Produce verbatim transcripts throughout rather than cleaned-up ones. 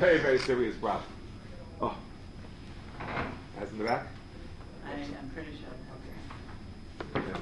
very, very serious problem. Oh. That's in the back? I, I'm pretty sure. Okay.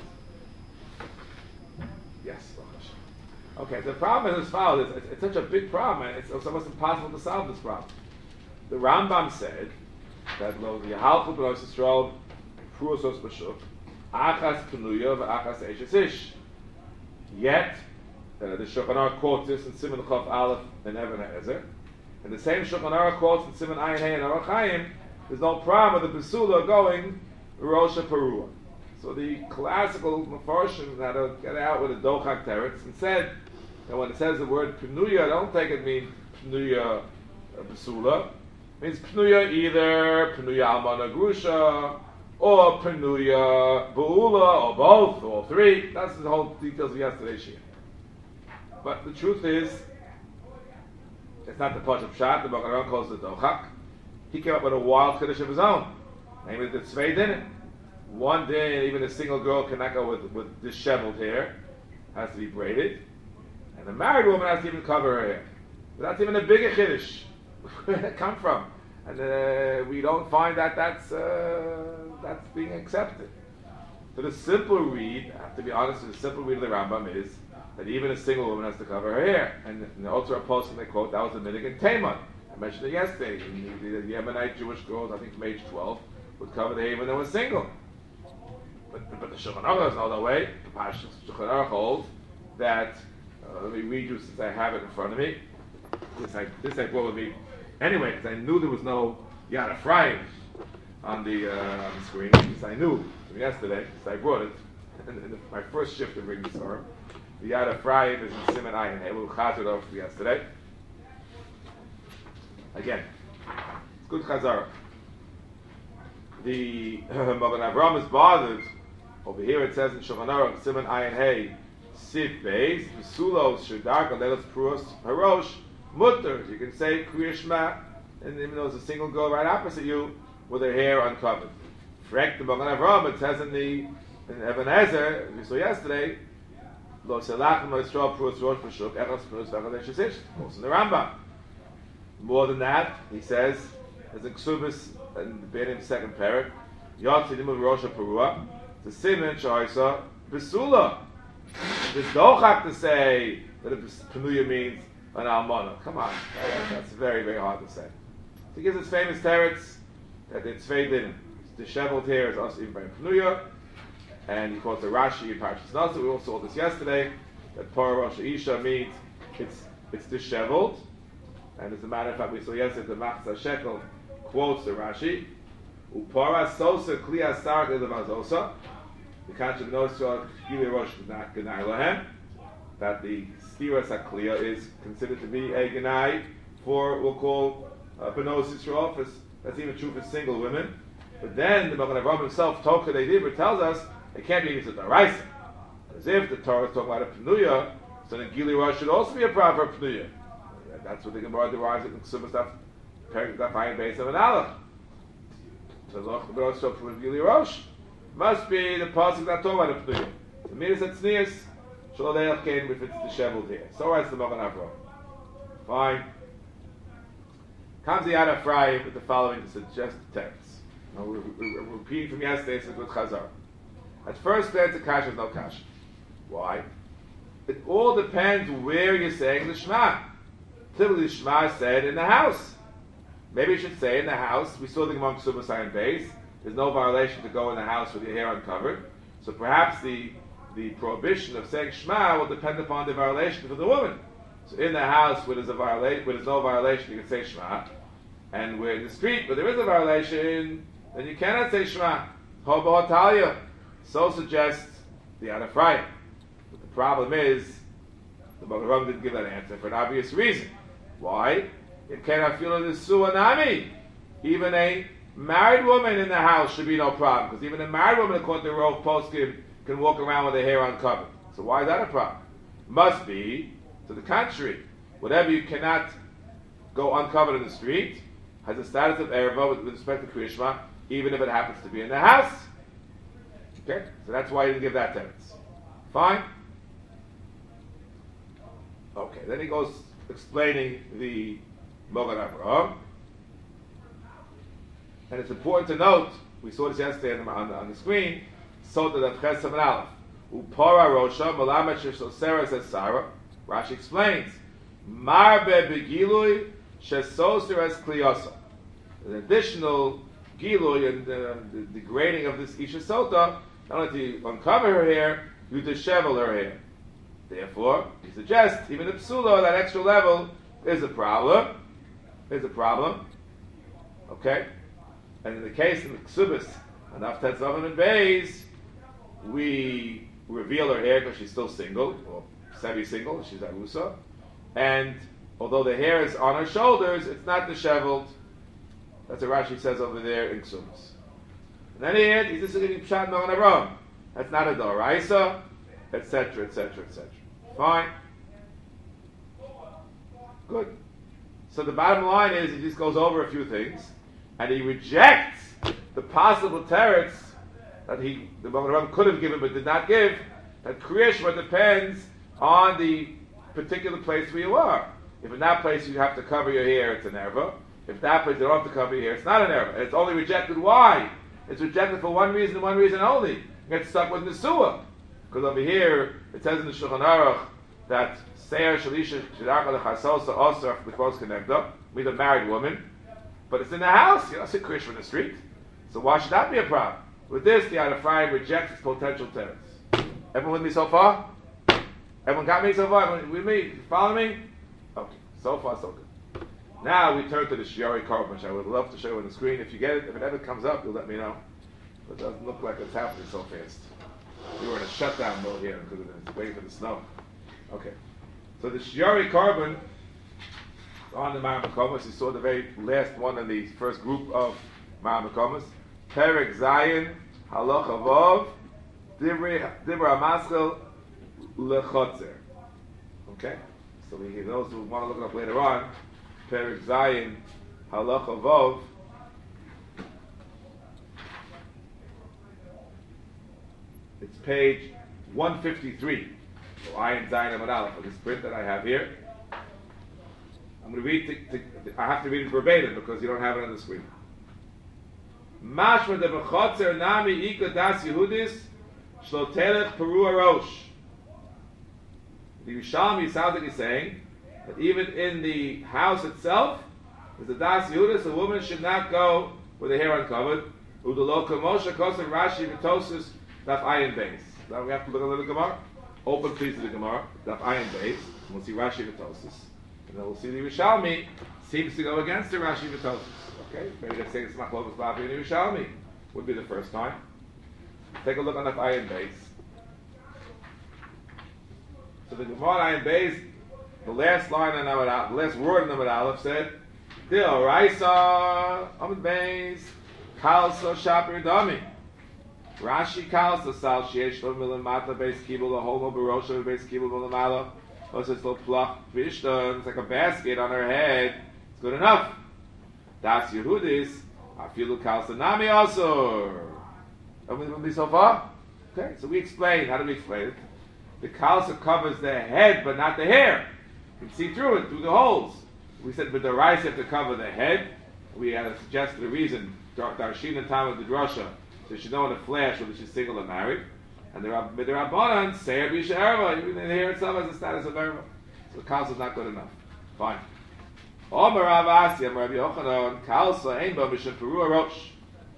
Yes. Okay, the problem is as follows. It's, it's, it's such a big problem, and it's, it's almost impossible to solve this problem. The Rambam said that lo Yahalchu b'Rosh Yisrael pruosos b'shuk achas penuya v'achas eishes ish. Yet, uh, the Shulchan Aruch quotes this in Siman Chof Aleph and Even HaEzer, and the same Shulchan Aruch quotes in Siman Ayin Hey and Aruch Chaim. There's no problem with the Besula going Rosha Perua. So the classical Mefarshim had to get out with a Dochak Teretz and said that when it says the word Penuya, don't take it mean Penuya Besula. It means Penuya either Penuya Almana Grusha or Penuya Beula or both or three. That's the whole details of yesterday's Shia. But the truth is, it's not the Pash of Pshat. The Bakaran calls it Dochak. He came up with a wild Kiddush of his own. Namely, the Tzvei Din. One day, even a single girl cannot go with, with disheveled hair. Has to be braided. And the married woman has to even cover her hair. But that's even a bigger Kiddush. Where did it come from? And uh, we don't find that that's, uh, that's being accepted. So the simple read, I have to be honest, the simple read of the Rambam is that even a single woman has to cover her hair. And in the Ultra Apostle, they quote, that was the Minig and Taman. I mentioned it yesterday. The, the, the Yemenite Jewish girls, I think from age twelve, would cover the hair when they were single. But, but the Shulchan Aruch is not that way. The Pashas Shulchan Aruch holds that, uh, let me read you since I have it in front of me. This I, this I brought with me anyway, because I knew there was no Yad Ephraim on the, uh, on the screen. Because I knew from yesterday, because I brought it in, in the, my first shift to bring this over. The Yad Ephraim is in Siman Ayin. I will chazar it over for yesterday. Again, it's good chazara. The uh, Magen Avraham is bothered. Over here it says in Shulchan Aruch, Siman Ayin Hey, Sif Beis, Besulos, Shirdarka, Lelos Pruos, Harosh, Mutter. You can say Kriya Shema, and even though there's a single girl right opposite you with her hair uncovered. Frek the Magen Avraham, it says in the in Even HaEzer, as we saw yesterday, Lo Selach Lo Yisrael Pruos Rosh B'Shuk, Echos Pruos V'Echos Eishes Ish. Also in the Rambam. More than that, he says, as a Ksubis in the beginning of the second parak, Yotzi Nimu Rosh Perua, the Siman Shoysa Besula. There's Dochak to say that a Penuya means an Almana. Come on, that's very, very hard to say. He gives his famous teretz that it's Tzvei Din. Disheveled hair is also even by Penuya, and he quotes the Rashi in Parshas Nasa. We also saw this yesterday that Para Rosh Isha means it's it's disheveled. And as a matter of fact, we saw yesterday the Machzah Shekel quotes the Rashi, Upara Sosa Kliya Sark Elavazosa, the Kanshim Nosra Gili Rosh Ganai Lahem, that the Stira Sakliya is considered to be a Ganai for, we'll call, uh, Benos Yisrael. That's even true for single women. But then the Magen Avraham himself, Tocha Deidibra, tells us it can't be even a Daraisa. As if the Torah is talking about a Penuya, so then Gili Rosh should also be a proper Penuya. That's what the Gemara derives it in Ksubas Daf Daf Ayin Beis of an Aleph. So Zoch the Rosh from Gili Rosh must be the pasuk that talking about the Pneuya. The Midas at Tznius Shalodech came if it's disheveled here. So writes the Magen Avraham. Fine. Comes the Yad Ephraim with the following to suggest the text. Now we're, we're, we're repeating from yesterday. It's a good chazar. At first glance, the kasha is no kasha. Why? It all depends where you're saying the Shema. Typically, Shema said in the house. Maybe you should say in the house. We saw the Gemara Ksubas Ayin Beis. There's no violation to go in the house with your hair uncovered. So perhaps the the prohibition of saying Shema will depend upon the violation for the woman. So in the house where there's a violation, where there's no violation, you can say Shema. And where in the street where there is a violation, then you cannot say Shema. Hobotalia. So suggests the Yad Ephraim. But the problem is the Magen Avraham didn't give that answer for an obvious reason. Why? It cannot feel the suanami. Even a married woman in the house should be no problem, because even a married woman, according to Rov Poskim, can walk around with her hair uncovered. So why is that a problem? Must be to the contrary. Whatever you cannot go uncovered in the street has a status of erva with, with respect to Kriya Shema, even if it happens to be in the house. Okay, so that's why he didn't give that teretz. Fine. Okay, then he goes explaining the Mogan Avraham. And it's important to note, we saw this yesterday on the, on the, on the screen, Sota Daf Ches Samad Aleph. Upora Rosha, Malamet Sheshel Sarah says Sarah. Rashi explains, Marbe Begilui Shesoser Es Kliyasa. An additional Gilui and the, the degrading of this Isha Sota, not only to uncover her hair, you dishevel her hair. Therefore, he suggests, even the Psula, that extra level, is a problem. Is a problem. Okay? And in the case of the Ksubis, and Aftet Zavim and Beis, we reveal her hair because she's still single, or semi-single, she's Arusa. And although the hair is on her shoulders, it's not disheveled. That's what Rashi says over there in Ksubis. And then here, he's just getting Pshat Mogan Avraham. That's not a Doraisa, et cetera, et cetera, et cetera. Fine. Good. So the bottom line is, he just goes over a few things, and he rejects the possible teretz that he, the Mogan Avraham could have given but did not give, that Kriya Shema depends on the particular place where you are. If in that place you have to cover your hair, it's an erva. If that place you don't have to cover your hair, it's not an erva. It's only rejected. Why? It's rejected for one reason and one reason only. You get stuck with Nesua. Because over here, it says in the Shulchan Aruch that Seir Shalisha Shidaka Lechasosa Osar the close connector, with a married woman, but it's in the house. You don't see Krish in the street. So why should that be a problem? With this, the Adafai rejects its potential tenants. Everyone with me so far? Everyone got me so far? Everyone with me? Follow me? Okay. So far, so good. Now we turn to the Shiori Korban, which I would love to show you on the screen. If you get it, if it ever comes up, you'll let me know. But it doesn't look like it's happening so fast. We were in a shutdown mode here because of waiting for the snow. Okay. So the Shiori Korban on the Ma'am Makomas, you saw the very last one in the first group of Ma'am Makomas. Perek Zayin, Halacha Vov, Dibra Amaschel, Lechotzer. Okay? So we those who want to look it up later on, Perek Zayin, Halacha Vov, it's page one fifty-three. So Ayin Zayin Amud Aleph, for this print that I have here. I'm going to read, to, to, I have to read it verbatim because you don't have it on the screen. Mashma de b'chotzer nami ika das Yehudis shlo telech peru arosh. The Yerushalmi sounds like he's saying that even in the house itself, there's a das Yehudis, a woman should not go with her hair uncovered. Udalo kamosha kosa Rashi v'tosus daf ayin beis. Now we have to look at the Gemara. Open please to the Gemara, daf ayin beis. We'll see Rashi v'tosus. And then we'll see the Yerushalmi seems to go against the Rashi v'tosus. Okay, maybe they're saying it's Machlokas Babi and Yerushalmi. Would be the first time. Take a look on the Ayin Beis. So the Gemara Ayin Beis, the last line on Amud Aleph, the last word in Amud Aleph said, Dil Raisa Amud Beis Kalso Shapir Dami. Rashi Kalso Sal Sheish Lo Milim Mata Beis Kibul Lahomo Barosha Beis Kibul Milimala. Also it's little pluck Vishta. It's like a basket on her head. It's good enough. Das Yehudis, Afilu Kalsa Nami also. Everyone be so far? Okay, so we explain. How do we explain it? The Kalsa covers the head, but not the hair. You can see through it, through the holes. We said, but the rice have to cover the head. We had suggested the reason. Darshina time of the drasha, so she know in a flash whether she's single or married. And the Rabbanan say Bisha Erva, even the hair itself has the status of Erva. So the Kalsa is not good enough. Fine. Omer Rav Asi, Omer Rabbi Yochanan, Kalsa ein ba mishum peru arosh.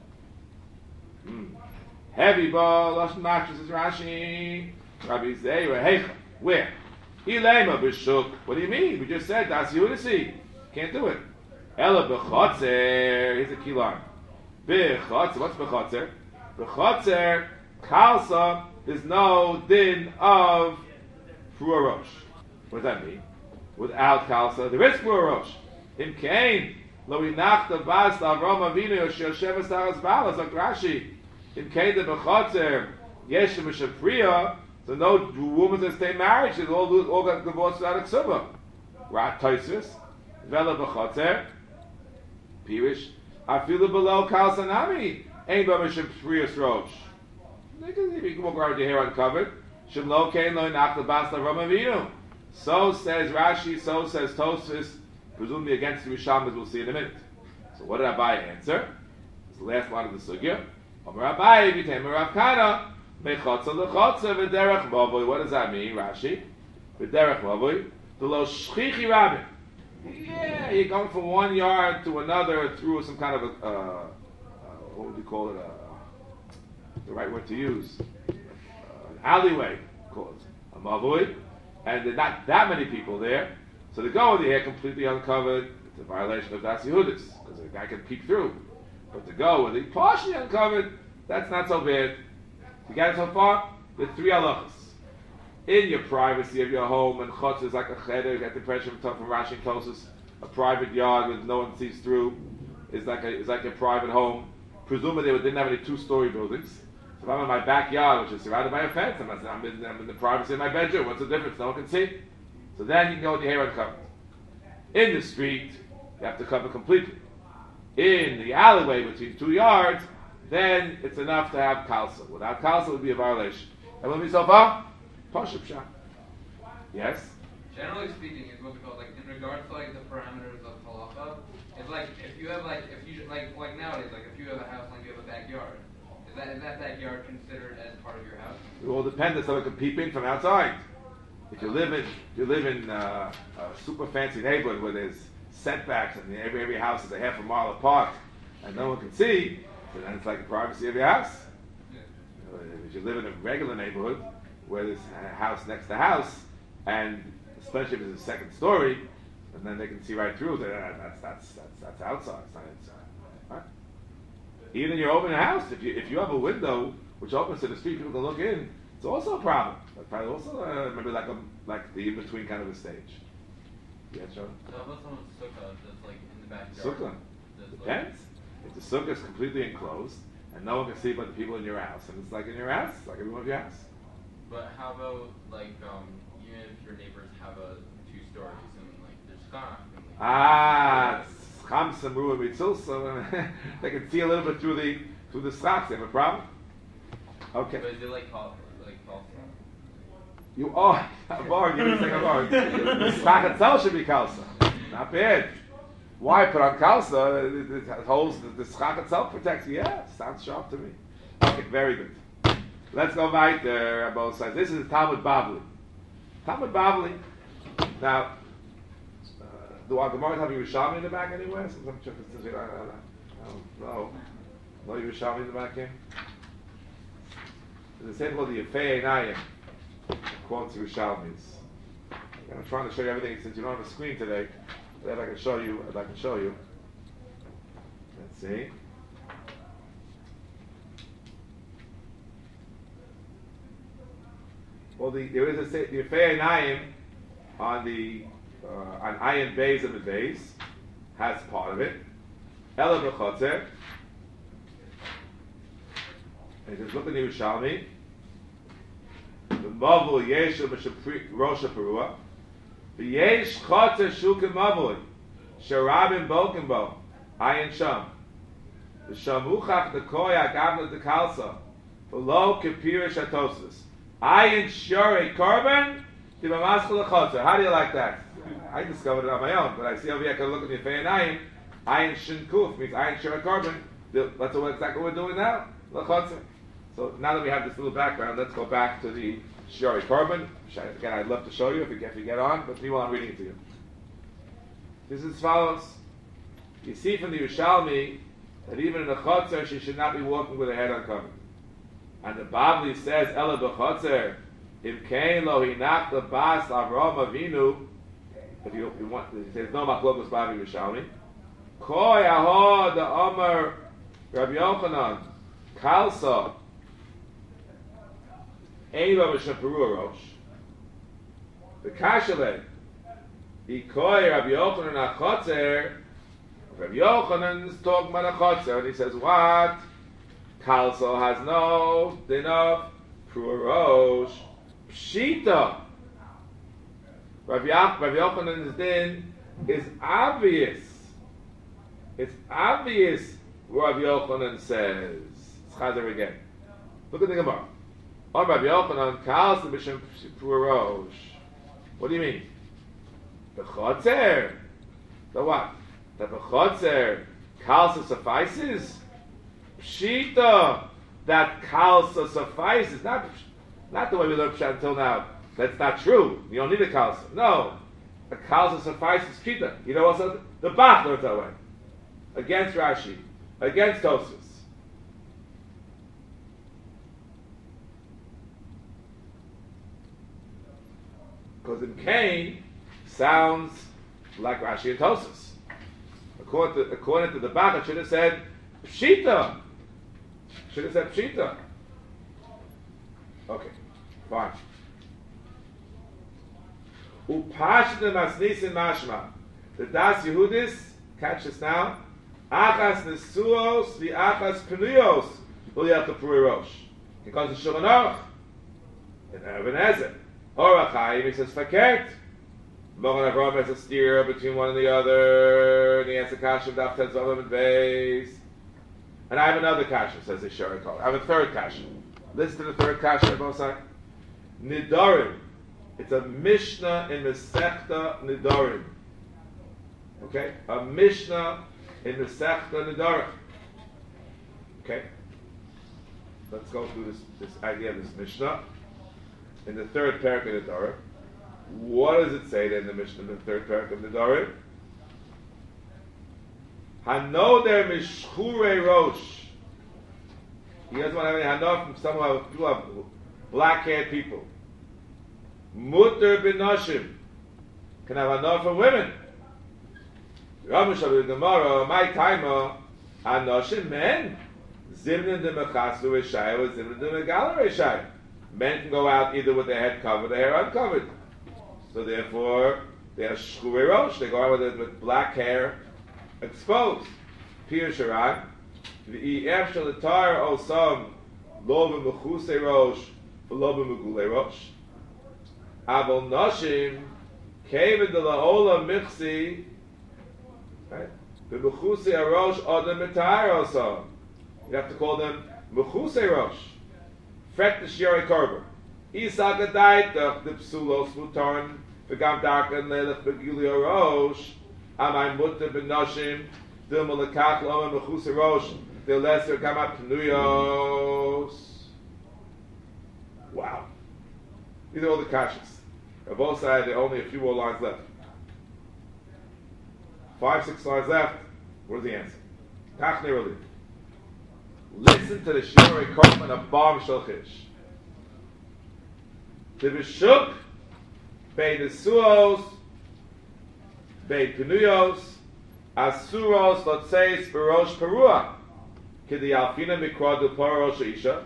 Heavy ba lashon mattress is Rashi. Rabbi Zeira, hey, where? Ilema b'shuk. What do you mean? We just said das Yehudisi. Can't do it. Ela b'chotzer. Here's a key line. B'chotzer. What's b'chotzer? B'chotzer. Kalsa. There's no din of peru arosh. What does that mean? Without Kalsa, there is peru arosh. Im kain lo inachta bas Avram Avinu sheyoshev asaras balas like Rashi. Im kain the b'chotzer yesh mishafriya. So no woman that stay married should all lose, all got divorced without a ksuba. Rat Toisus vela b'chotzer pirish afilu below Kalsa nami ein ba mishafriyas rosh. You can walk around with your hair uncovered. Shem lo kain lo inachta bas Avram Avinu. So says Rashi, so says Tosfos, presumably against the Risham, as we'll see in a minute. So what did Abai answer? It's the last line of the sugya. Amar Abai, v'tem Rav Kana, mechotza lechotza v'derech mavoi. What does that mean, Rashi? V'derech mavoi, the lo shchichi rabbin. Yeah, you're going from one yard to another through some kind of a, uh, uh, what would you call it, uh, the right word to use, uh, an alleyway, called a mavoi, and there are not that many people there, so to go with the hair completely uncovered, it's a violation of Das Yehudis, because the guy can peek through. But to go with it partially uncovered, that's not so bad. You got it so far? The three halachas. In your privacy of your home, and chutz is like a cheder, you get the impression from Rashi and Tosus, a private yard where no one sees through, is like a is like a private home. Presumably they didn't have any two-story buildings. So if I'm in my backyard, which is surrounded by a fence, I'm, I'm, in, I'm in the privacy of my bedroom, what's the difference? No one can see. So then you can go with your hair uncovered. In the street, you have to cover completely. In the alleyway between two yards, then it's enough to have kalsa. Without kalsa, it would be a violation. And when we so far? Pashup shah. Yes? Generally speaking, it's what we call, like, in regards to, like, the parameters of halacha, it's like, if you have, like, if you, like, like nowadays, like, if you have a house, like, you have a backyard, is that, is that backyard considered as part of your house? It all depends on someone can peep in from outside. If you live in, if you live in uh, a super fancy neighborhood where there's setbacks and every, every house is a half a mile apart and no one can see, then it's like the privacy of your house. Yeah. Uh, if you live in a regular neighborhood where there's a house next to house, and especially if it's a second story, and then they can see right through, then that's that's that's that's outside, it's not inside. Right? Even in your open house, if you if you have a window which opens to the street, people can look in. It's also a problem. But probably also uh, maybe like a like the in between kind of a stage. Yeah, sure. So how about someone's sukkah that's like in the backyard? Sukkah That's depends. If the sukkah is completely enclosed and no one can see but the people in your house, and it's like in your house, it's like everyone in your house. But how about like um, even if your neighbors have a two stories and like there's schach and like Ah, chamsa mruah mitzilsa. They can see a little bit through the through the schach. They have a problem. Okay. But is it like called like called? You are a bar. Give me a second bar. The schach itself should be kalsa. Not bad. Why put on kalsa? It, it holds the, the schach itself protects. Yeah, sounds sharp to me. Okay, very good. Let's go right there on both sides. This is the Talmud Bavli. Talmud Bavli. Now, uh, do our Gemara have Yerushalmi in the back anywhere? Since I'm sure since we don't, I don't know. No Yerushalmi in the back here? There's a saying called the Yefei Einayim. Quotes Yerushalmis. I'm trying to show you everything since you don't have a screen today. That I can show you. I'd like to show you. Let's see. Well, the, there is a the Yefei Einayim on the uh, on Ayin Beis of the Beis has part of it. Ela b'chotzer. And just look at the Yerushalmi. The Mavul Yeshu b'Shapri Rosh Perua. The Yesh Chotzer Shukim Mavul Sharabim Bokim Bo Ayin Sham. The Shamuchach the Koya Gavna the Kalsa below Kipir Shatosis. Ayin Shore Korban to Mamaskal Chotzer. How do you like that? I discovered it on my own, but I see over here I can look at the Yefei Einayim. Ayin Shin Kuf means Ayin Shore Korban. That's what exactly what we're doing now. L'chotzer. So now that we have this little background, let's go back to the Shori Korban. Again, I'd love to show you if you get, if you get on, but meanwhile I'm reading it to you. This is as follows. You see from the Yerushalmi that even in the Chotzer she should not be walking with her head uncovered. And the Bavli says, Ela b'chotzer, im kein lo hinach the bas Avraham Avinu, if you, you want, it says no machlokos Bavli Yerushalmi, Koi aho the Omer Rabbi Yochanan, Kalsa, Ein Rabbi Shaperua Rosh. The Kashale, Ikoi Rabbi Yochanan Achotzer, Rabbi Yochanan is talking about Achotzer, and he says, what? Kalsa has no din of Perua Rosh. Pshita. Rabbi Yochanan's din is obvious. It's obvious what Rabbi Yochanan says. It's Chazer again. Look at the Gemara. On Rabbi Yochanan, Kalsa b'shem Perua Rosh. What do you mean? The Chotzer. So what? That b'chotzer kalsa suffices? Pshita that kalsa suffices. Not, not the way we learned pshat until now. That's not true. You don't need a kalsa. No. A kalsa suffices pshita. You know also the Bach learns that way. Against Rashi. Against Tosfos. Because in Cain sounds like Rashi and Tosfos. According to, according to the Bach, it should have said Pshita. Should have said Pshita. Okay, fine. Upashta masnisin mashma. The Das Yehudis, catch this now. Achas nesuos v'achas penuyos v'liach rosh. He calls it Shulchan Aruch. In Even Ezer. Orach Chaim, he says fakert. Mogen Avram has a steer between one and the other. And he has a kasha daf tezvalim and beis. And I have another kasha, says the Shari Kol. I have a third kasha. Listen to the third kasha on both sides. Nidorim. It's a Mishnah in Masechta Nidorim. Okay? A Mishnah in Masechta Nidorim. Okay? Let's go through this, this idea of this Mishnah. In the third parak of Nidorim. What does it say then in the Mishnah in the third parak of Nidorim? Hanoder mishchure rosh. He doesn't want to have any hanoder from some of people have black-haired people. Mutter b'noshim. Can have hanoder from women. Ramu Shabbat Gemara, my timer, hanoshim men. Zimnin de mechasu reshai or zimnin de megala reshai. Men can go out either with their head covered or their hair uncovered. So therefore, they are shchure rosh. They go out with, with black hair exposed. Pir Sharan. The Ef shel Tar Osam Lo b'mechusei rosh v'lo b'megulei rosh. Avol Noshim Kevin de Laola Michsi. Right? B'mechusei rosh Adam Mitar Osam. You have to call them mechusei rosh. Fret the shiori korban. Isa gadait the psulos mutarn v'gam darkan lelech b'gulei rosh. Amay mutter b'noshim dil malakach loma mechusei rosh dil lesser gamat pnuyos. Wow. These are all the kashas. On both sides, there are only a few more lines left. Five, six lines left. What is the answer? Tach nirali. Listen to the shiurei korban of Bar Shalchish. The b'shuk bei nesuos bei penuyos asuros lotzeis berosh perua k'di alfina mikra du parosh isha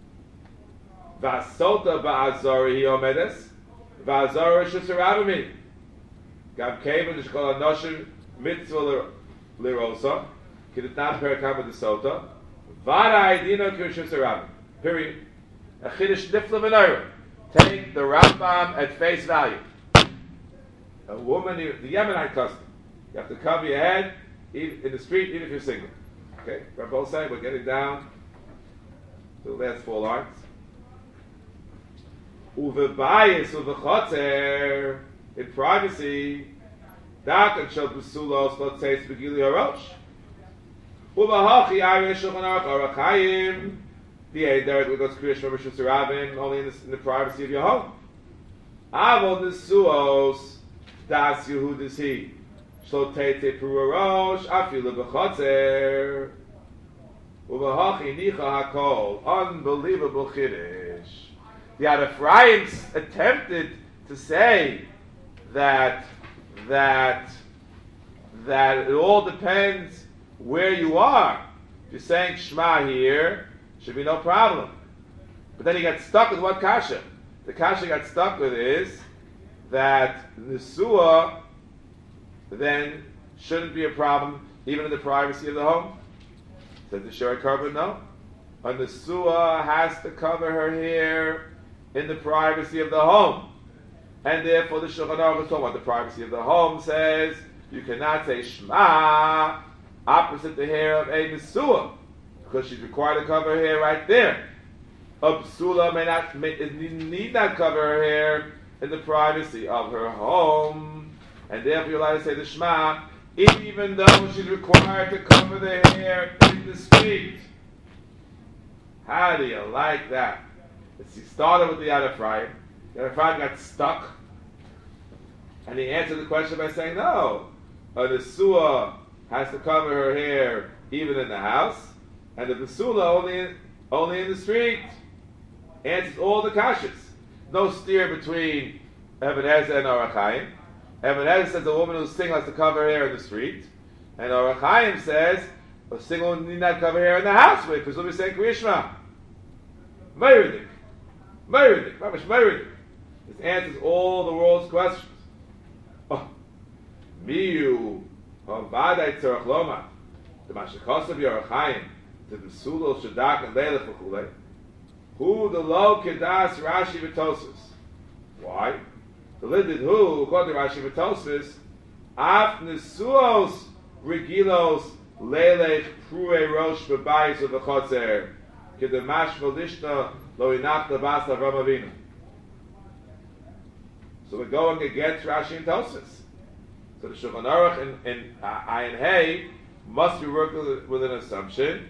v'asota ba'azori hi omedes v'azori shusarabimi gav kevin shkol anoshim mitzvah lirosa k'ditnat perakam b'desota v'ara idina k'shusarabim. Period. A chiddush nifla v'nayra. Take the Rambam at face value. A woman, the Yemenite custom, you have to cover your head in the street, even if you're single. Okay, we're both saying we're getting down to the last four lines. Uvebayis uvechotzer in privacy. Dakan shel besulos not say begili harosh. Uvahachi Irish Shulchan Aruch Orach Chaim. The Eider we go to Kriyash Rabbi Shusarabin only in the, in the privacy of your home. Avol nesuos das Yehudis he shlo teite purosh afilu b'chotzer uvahachi nicha hakol. Unbelievable chiddush. The Ephraim attempted to say that that that it all depends where you are. If you're saying Shema here, should be no problem. But then he got stuck with what kasha? The kasha he got stuck with is that Nesua then shouldn't be a problem even in the privacy of the home. Said the shiurei korban, no. A Nesua has to cover her hair in the privacy of the home. And therefore the Shulchan Aruch is talking about the privacy of the home, says you cannot say Shema opposite the hair of a Nesua, because she's required to cover her hair right there. A psula may not, may, need not cover her hair in the privacy of her home, and therefore you're allowed to say the Shema even though she's required to cover the hair in the street. How do you like that? He started with the Yad Ephraim. The Yad Ephraim got stuck. And he answered the question by saying, no, a Nesua has to cover her hair even in the house, and the Besula only in, only in the street. Answers all the kashas. No steer between Eben Ezer and Orach Chaim. Eben Ezer says a woman who's single has to cover her hair in the street, and Orach Chaim says a single woman need not cover her hair in the house. We presumably saying Kriyishma. Meiridik. Meiridik. Mamish Meiridik. This answers all the world's questions. Oh. Miyu Havadai Tzarech Loma. The Mashikosav Yorach Chaim. The Besulo Shadak and Leilach V'chulei. Who the low kedas Rashi v'Tosfos? Why? The lidid who according to Rashi v'Tosfos af nesuos regilos leilech prue rosh bebayis of the chotzer kedemash v'lishna lo inach lebas Avram Avinu. So we're going against Rashi and Tosfos. So the Shulchan Aruch in, in uh, Ayin Hey must be working with, with an assumption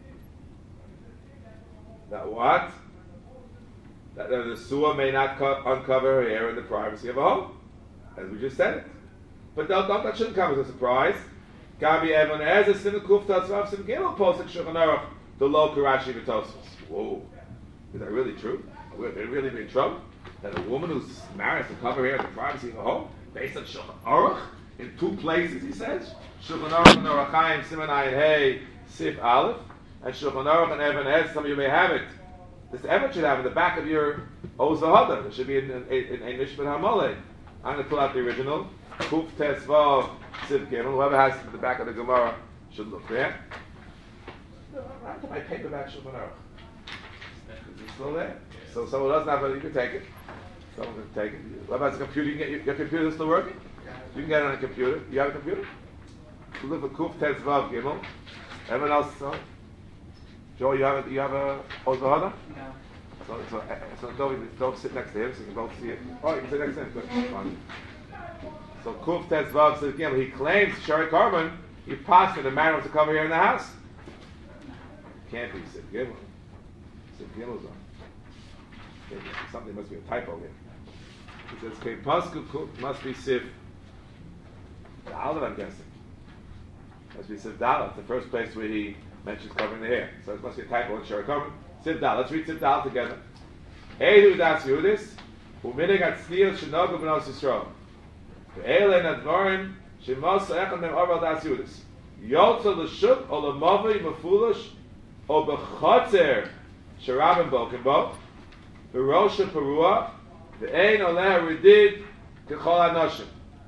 that what? That the Nesua may not co- uncover her hair in the privacy of a home. As we just said it. But don't, don't, that shouldn't come as a surprise. Gabi Evan as a sin kuf tatzvav sim gimel posik Shulchan Aruch the lo Karashi v'Tosfos. Whoa. Is that really true? Would it really be true? That a woman who's married to cover her hair in the privacy of a home? Based on Shulchan Aruch? In two places, he says. Shulchan Aruch and Orach Chaim, Siman Ayin Hey, Sif Aleph. And Shulchan Aruch and Even Hez, some of you may have it. This Even should have in the back of your Ozahada. It should be in a Mishpat HaMoleh. I'm going to pull out the original. Kuf Tesvav Sif Gimel. Whoever has it in the back of the Gemara should look there. I have my paperback Shulchan Aruch. Is it still there? So someone doesn't have it, you can take it. Someone can take it. Whoever has a computer, you can get your, your computer is still working? You can get it on a computer. You have a computer? You look for Kuf Tesvav Gimel. Everyone else, no? Joe, you have a, you have a Ozahada? No. So, so, so don't, don't sit next to him so you can both see it. Oh, you can sit next to him. Good. Fine. So Kuf Tesvav says again, he claims Shari Karban, he passed it, the man was to come here in the house. Can't be Sif Gimel. Sif Gimel's on. Something must be a typo here. He says, okay, Pasku must be Sif Dalet, I'm guessing. Must be Sif Dalet. It's the first place where he mentions covering the hair. So it must be a typo in Shari Karban. Sif Dalet. Let's read Sif Dalet together. Eidu das Yudis, uminig at Sneil Shenogu B'nos Yisrael. Ve'ele Nadvarim, Shemos Echad Mem Arval das Yudis. Yotza L'shuk, o L'movi Mefulish, o B'chotzer, Sharabim Bokenbo, V'rosha Perua, Ve'ein Oleh Ridid, K'chol HaNoshim.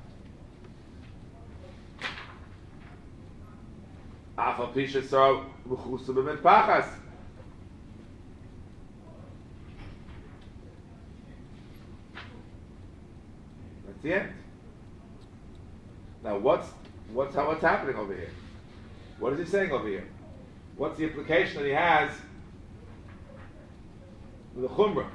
Afal Pisha Sar V'chusu B'min Pachas. That's the end. Now what's what's how what's happening over here? What is he saying over here? What's the implication that he has with the Chumrah?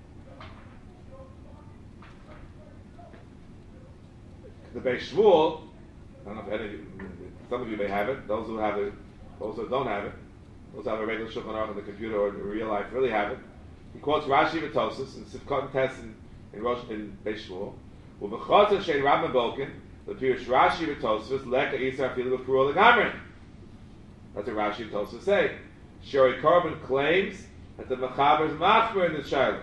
The Beis Shmuel, I don't know if any of you, some of you may have it, those who have it, those who don't have it, those who have a regular Shulchan Aruch on the computer or in real life really have it. He quotes Rashi v'Tosfos and Sifkot Test in in, Rosh, in Beis Shmuel. U'v'chotzer shein Rabban Bolkin, the Pirush Rashi v'Tosfos leka Yisrael afilu v'Purah l'gamrin. That's what Rashi and Tosfos say. Shari Karban claims that the Mechaber is machmer in the Shiloh.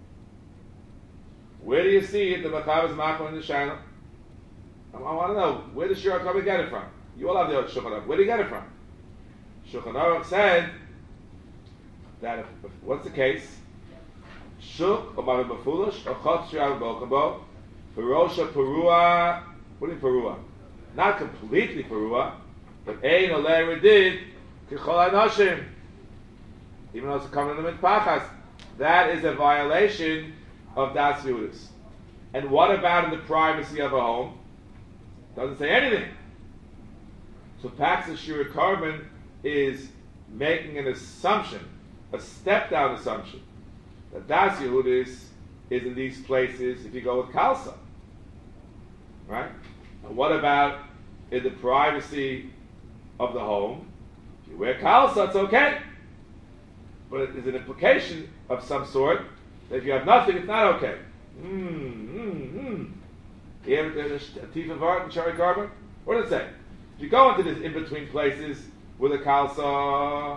Where do you see the Mechaber is machmer in the Shiloh? I, I want to know, where does Shari Karban get it from? You all have the Shulchan Aruch. Where do you get it from? Shulchan Aruch said that if, if, what's the case? Shuk or Mavi Mefulish or Chot Shirav Bokabo Perosha Perua. What do you mean Perua? Not completely Perua, but Ein Oleh Redid K'chol HaNoshim. Even though it's coming in the Mitpachas, that is a violation of Das Yudis. And what about in the privacy of a home? Doesn't say anything. So Pax's Shira Karban is making an assumption, a step down assumption, that Das Yehudis is in these places if you go with Kalsa. Right? And what about in the privacy of the home. If you wear kalsa, it's okay. But there's an implication of some sort that if you have nothing, it's not okay. Hmm, hmm, hmm. Here, there's a Tifa Vart and Cherry Carbon. What does it say? If you go into these in-between places with a kalsa,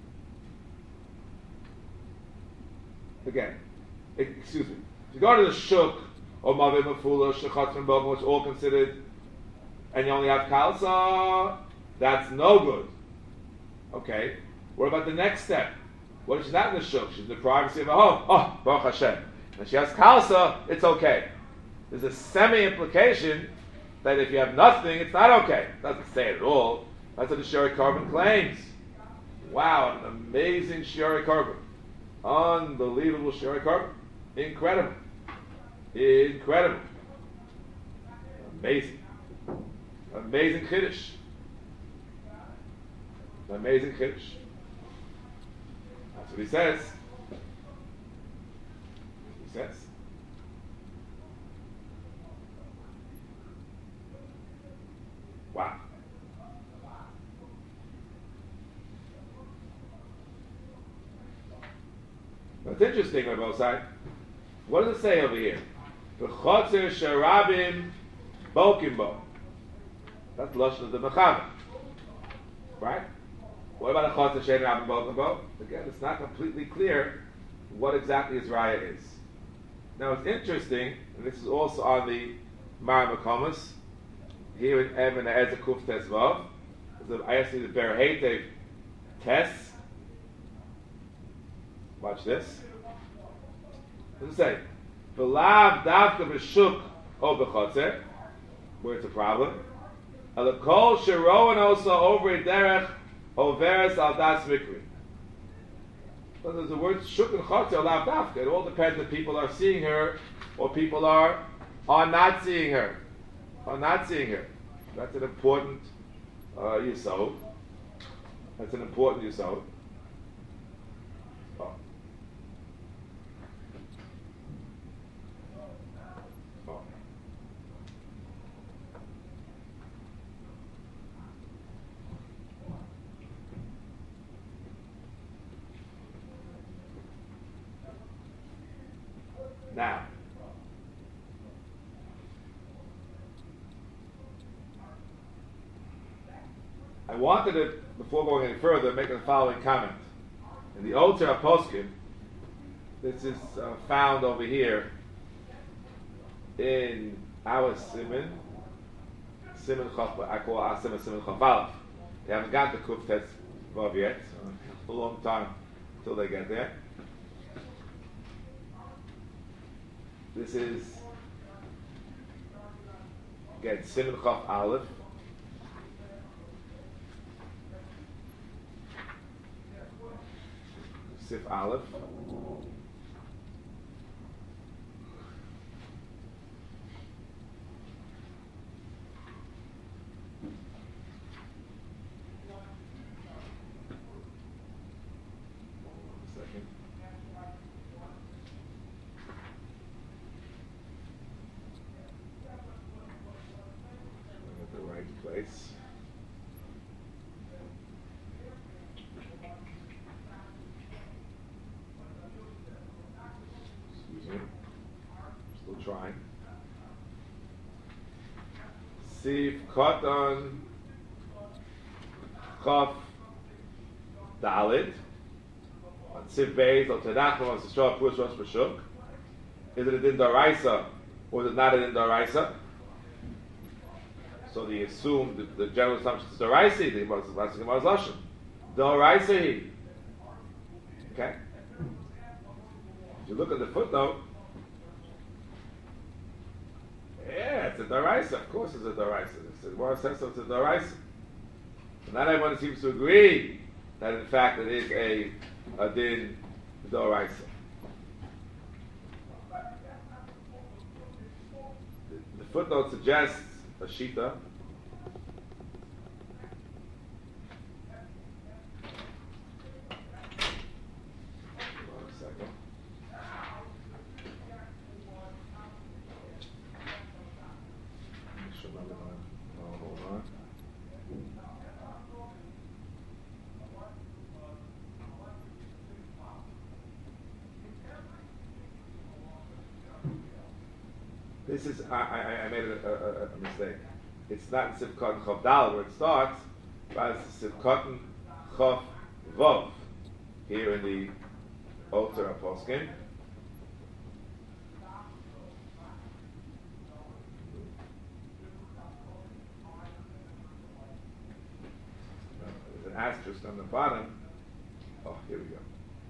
again, excuse me, if you go to the shuk, or mavim mafula, shechatz and bogam, which all considered, and you only have kalsa, that's no good. Okay, what about the next step? What if she's not in the shuk? She's in the privacy of a home. Oh, Baruch Hashem. And she has kalsa, it's okay. There's a semi-implication that if you have nothing, it's not okay. It doesn't say it at all. That's what the Shiuri Carbon claims. Wow, an amazing Shiuri Carbon. Unbelievable Shiuri Carbon. Incredible. Incredible. Amazing. Amazing Kiddush. Amazing Kiddush. That's what he says. He says. Wow. That's interesting on both sides. What does it say over here? V'chotzer sharabim bokimbo. That's lashon of the Mechava. Right? What about a chotzer sharabim bokimbo? Again, it's not completely clear what exactly his raya is. Now it's interesting, and this is also on the Mar Makomas, here in Em and Ezekuf Tesvav. I asked you the Berhetev tests. Watch this. What does it say? V'lav davka b'shuk o b'chotzer, where it's a problem. Alakol sheroan also over a derech overes al das mikri. But there's the word shuk and chotzer lav davka. It all depends if people are seeing her or people are are not seeing her. Are not seeing her. That's an important uh, yisod. That's an important yisod. Oh. Oh. Now, I wanted to, before going any further, make the following comment. In the Old Torah Poskim, this is uh, found over here in our Siman, Siman Chaf, I call our Siman Siman Chafalef. They haven't got the Kuf Tes Vav yet, so a long time until they get there. This is, again, Siman Chaf Aleph. Sif Aleph. Second. I'm at the right place. Still trying. Sif Katan Chaf Dalit on Sif Beis on Tadachim on Sishra Push Rosh Bashuk. Is it a din daraisa or is it not a din daraisa? So they assume the, the general assumption is daraisa. The Gemara is lashon daraisa he. Okay. If you look at the footnote, yeah, it's a daraisa. Of course, it's a daraisa. The Gemara says so. It's a daraisa. So not everyone seems to agree that in fact it is a a din daraisa. The, the footnote suggests a shita. Hold on. this is, I, I, I made a, a, a mistake. It's not in Sivkot Chav Dal where it starts, but it's Sivkot Chav Vav here in the Old Torah Poskim. There's an asterisk on the bottom. Oh, here we go.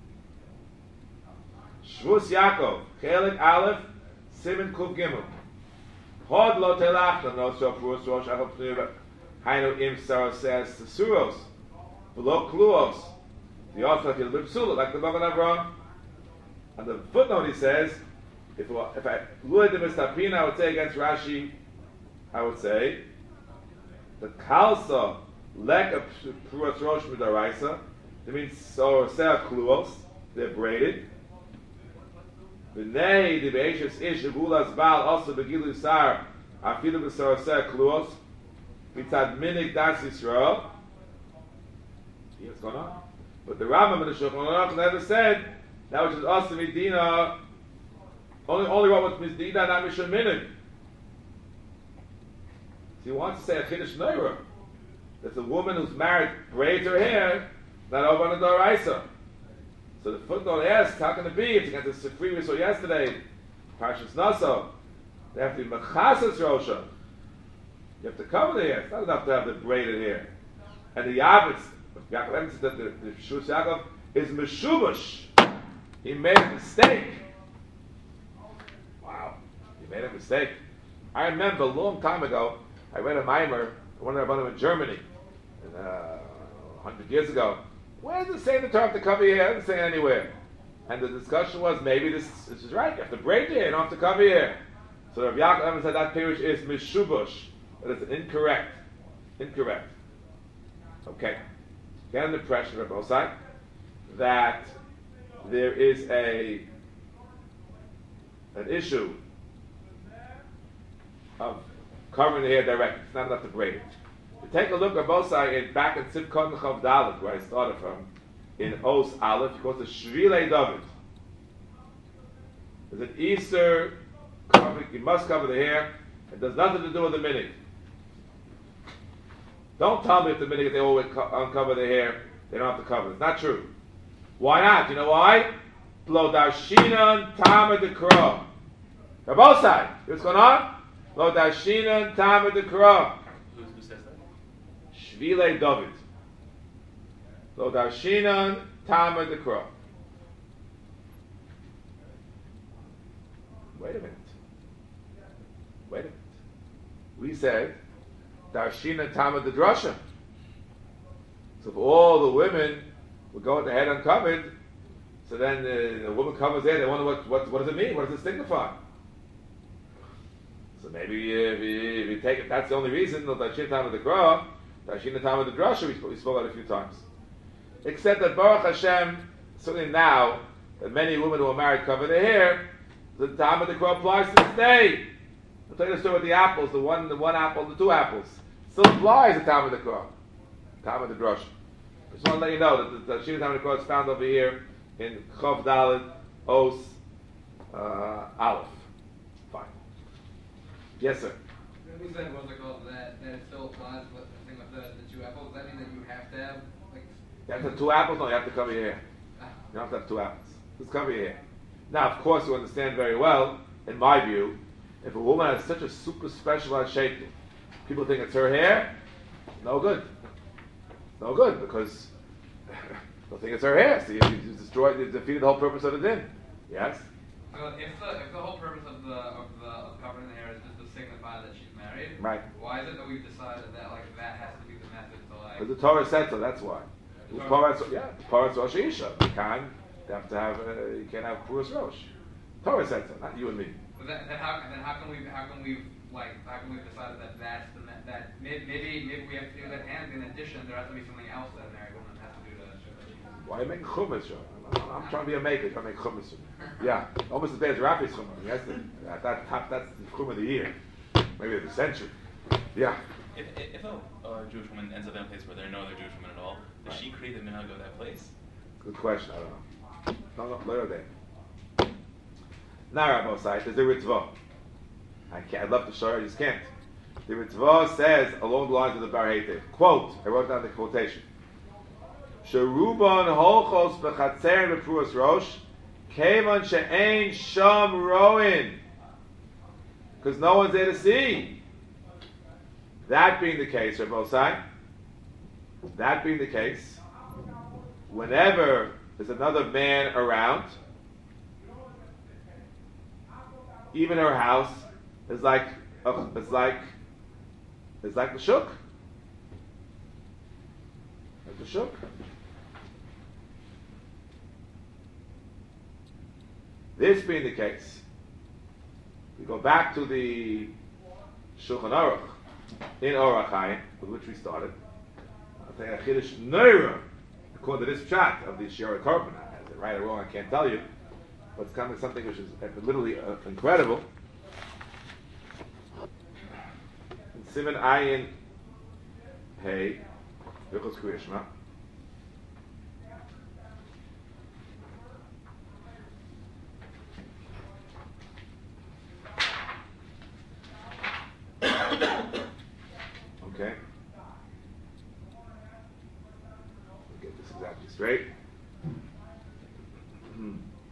Shvus Yaakov, Chelik Aleph, Simen Kuf Gimel. Hod lo telachta, no so Furus Rosh Achov Pneuva. Hainu Im Sarah says to Suros, V'lo Kluos, the author of the Psula, like the Magen Avraham. On the footnote he says, if, if I Lued the Mistapina, I would say against Rashi, I would say, the Kalsa, Lek of Furus Rosh Midaraisa, that means so Sarah Kluos, they're braided. V'nei the Be'eshes Ish Gulas Baal also Begilu Sar Afilu B'Saraseh Kluos Mitzad Minig Das Yisrael. See what's going on? But the Rambam and the Shulchan Aruch never said that which is also Medina. Only only what was Medina, not Mishum Minig. So he wants to say a Chiddush Neira. That's a woman who's married braids her hair, not over on the Doraisa. So the footnote asks, how can it be? It's against the Sifri we saw yesterday, Parshas Naso. They have to be Mechasas Rosha. You have to cover the hair. It's not enough to have the braided hair. And the Yavetz, Yaakov Emes said that the, the Shus Yaakov is Meshubash. He made a mistake. Wow. He made a mistake. I remember a long time ago, I read a mimer, one of them in Germany, and, uh, one hundred years ago. Where does it say in the Torah to cover your hair? It doesn't say anywhere. And the discussion was, maybe this, this is right. You have to braid your hair, you don't have to cover your hair. So Rav Yaakov Emes said that parish is Mishubush. That is incorrect. Incorrect. Okay. Get an impression, Rabbi Osai, that there is a an issue of covering the hair directly. It's not enough to braid it. Take a look at both sides in back in Sivkot Chav Dalet, where I started from, in Os Aleph, he calls it Shvilei David. There's an Easter cover, you must cover the hair. It does nothing to do with the minig. Don't tell me if the minig, they always co- uncover their hair, they don't have to cover it. It's not true. Why not? You know why? Lo Darshinan Tama Dekra. They're both sides. See what's going on? Lo Darshinan Tama Dekra. Shvilei David. Lo Darshinan Tama Dekra. Wait a minute. Wait a minute. We said Darshinan Tama Dedrasha. So if all the women would go with the head uncovered, so then the, the woman covers there, they wonder what, what what does it mean? What does it signify? So maybe if you, if you take it, that's the only reason, Lo Darshinan Tama Dekra. Darshinan Tama Dedrasha, we spoke, we spoke about it a few times. Except that Baruch Hashem, certainly now, that many women who are married cover their hair, the Tama Dekra applies to this day. I'll tell you the story with the apples, the one the one apple, the two apples. Still applies to Tama Dekra. Tama Dedrasha. I just want to let you know that the Darshinan Tama Dekra is found over here in Chav Dalet, Os, uh, Aleph. Fine. Yes, sir. You said, what's it called, that, that it still applies with the thing with the, the two apples. Does that mean that you have to have, like... You have to have two apples? No, you have to cover your hair. You don't have to have two apples. Just cover your hair. Now, of course, you understand very well, in my view, if a woman has such a super specialized shape, people think it's her hair, no good. No good, because they'll think it's her hair. So you, you destroyed, you defeated the whole purpose of the din. Yes? So if the, if the whole purpose of the, of the of covering the hair is just to signify that she's married, right? Why is it that we've decided that like that has to be the method to like? Because the Torah said so. That's why. The Torah, yeah, Torah Rosh Isha. You can't. You have to have. Uh, you can't have Puras Rosh. Torah said so, not you and me. But then, then how then how can we how can we like how can we decided that that's the me- that maybe maybe we have to do that, and in addition there has to be something else that a married woman has to do to show that she's. Why make chumash? I'm, I'm trying to be a maker. Trying to make chumash. Yeah, almost as bad as Rabbi's chumash. Yes, that, that top that's the chum of the year, maybe of the century. Yeah. If, if a uh, Jewish woman ends up in a place where there are no other Jewish women at all, does right. she create the minhag of that place? Good question. I don't know. No, no, later day. Now, Rabbi Osai, there's a ritzvah. I can't. I'd love to show you. I just can't. The Ritva says along the lines of the Bar Heitev. Quote. I wrote down the quotation. Sheruban holchos bechatzer bepruas rosh, kevan she'ein sham roin, because no one's there to see. That being the case, Rabbi Osai, that being the case, whenever there's another man around, even her house is like uh, it's like it's like the shuk, like the shuk. This being the case, we go back to the Shulchan Aruch in Orach Chaim, with which we started. I'll tell you a Chiddush Neira, according to this chat of the Shiur Korban. Is it right or wrong? I can't tell you, but it's coming something which is literally uh, incredible. In Siman Ayin Hey, Hilchos Kriyas Shema. Okay. We'll get this exactly straight. Hmm.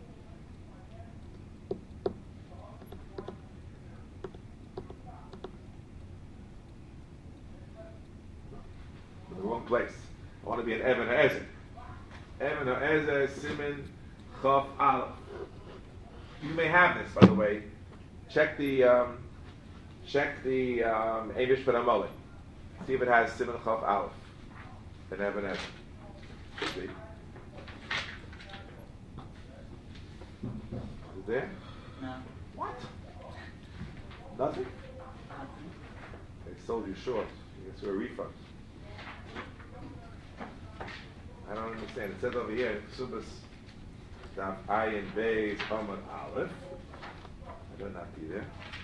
In the wrong place. I want to be an Even HaEzer. Even HaEzer, Siman Chaf Aleph. You may have this, by the way. Check the um, check the um, Eivish Paramoli. See if it has Siman Chaf Aleph. And Even HaEzer. Should be. Is it there? No. What? Nothing? Nothing. They sold you short. You get to a refund. I don't understand. It says over here, Subas Daf Ayin Beis Amud Aleph. I better not be there.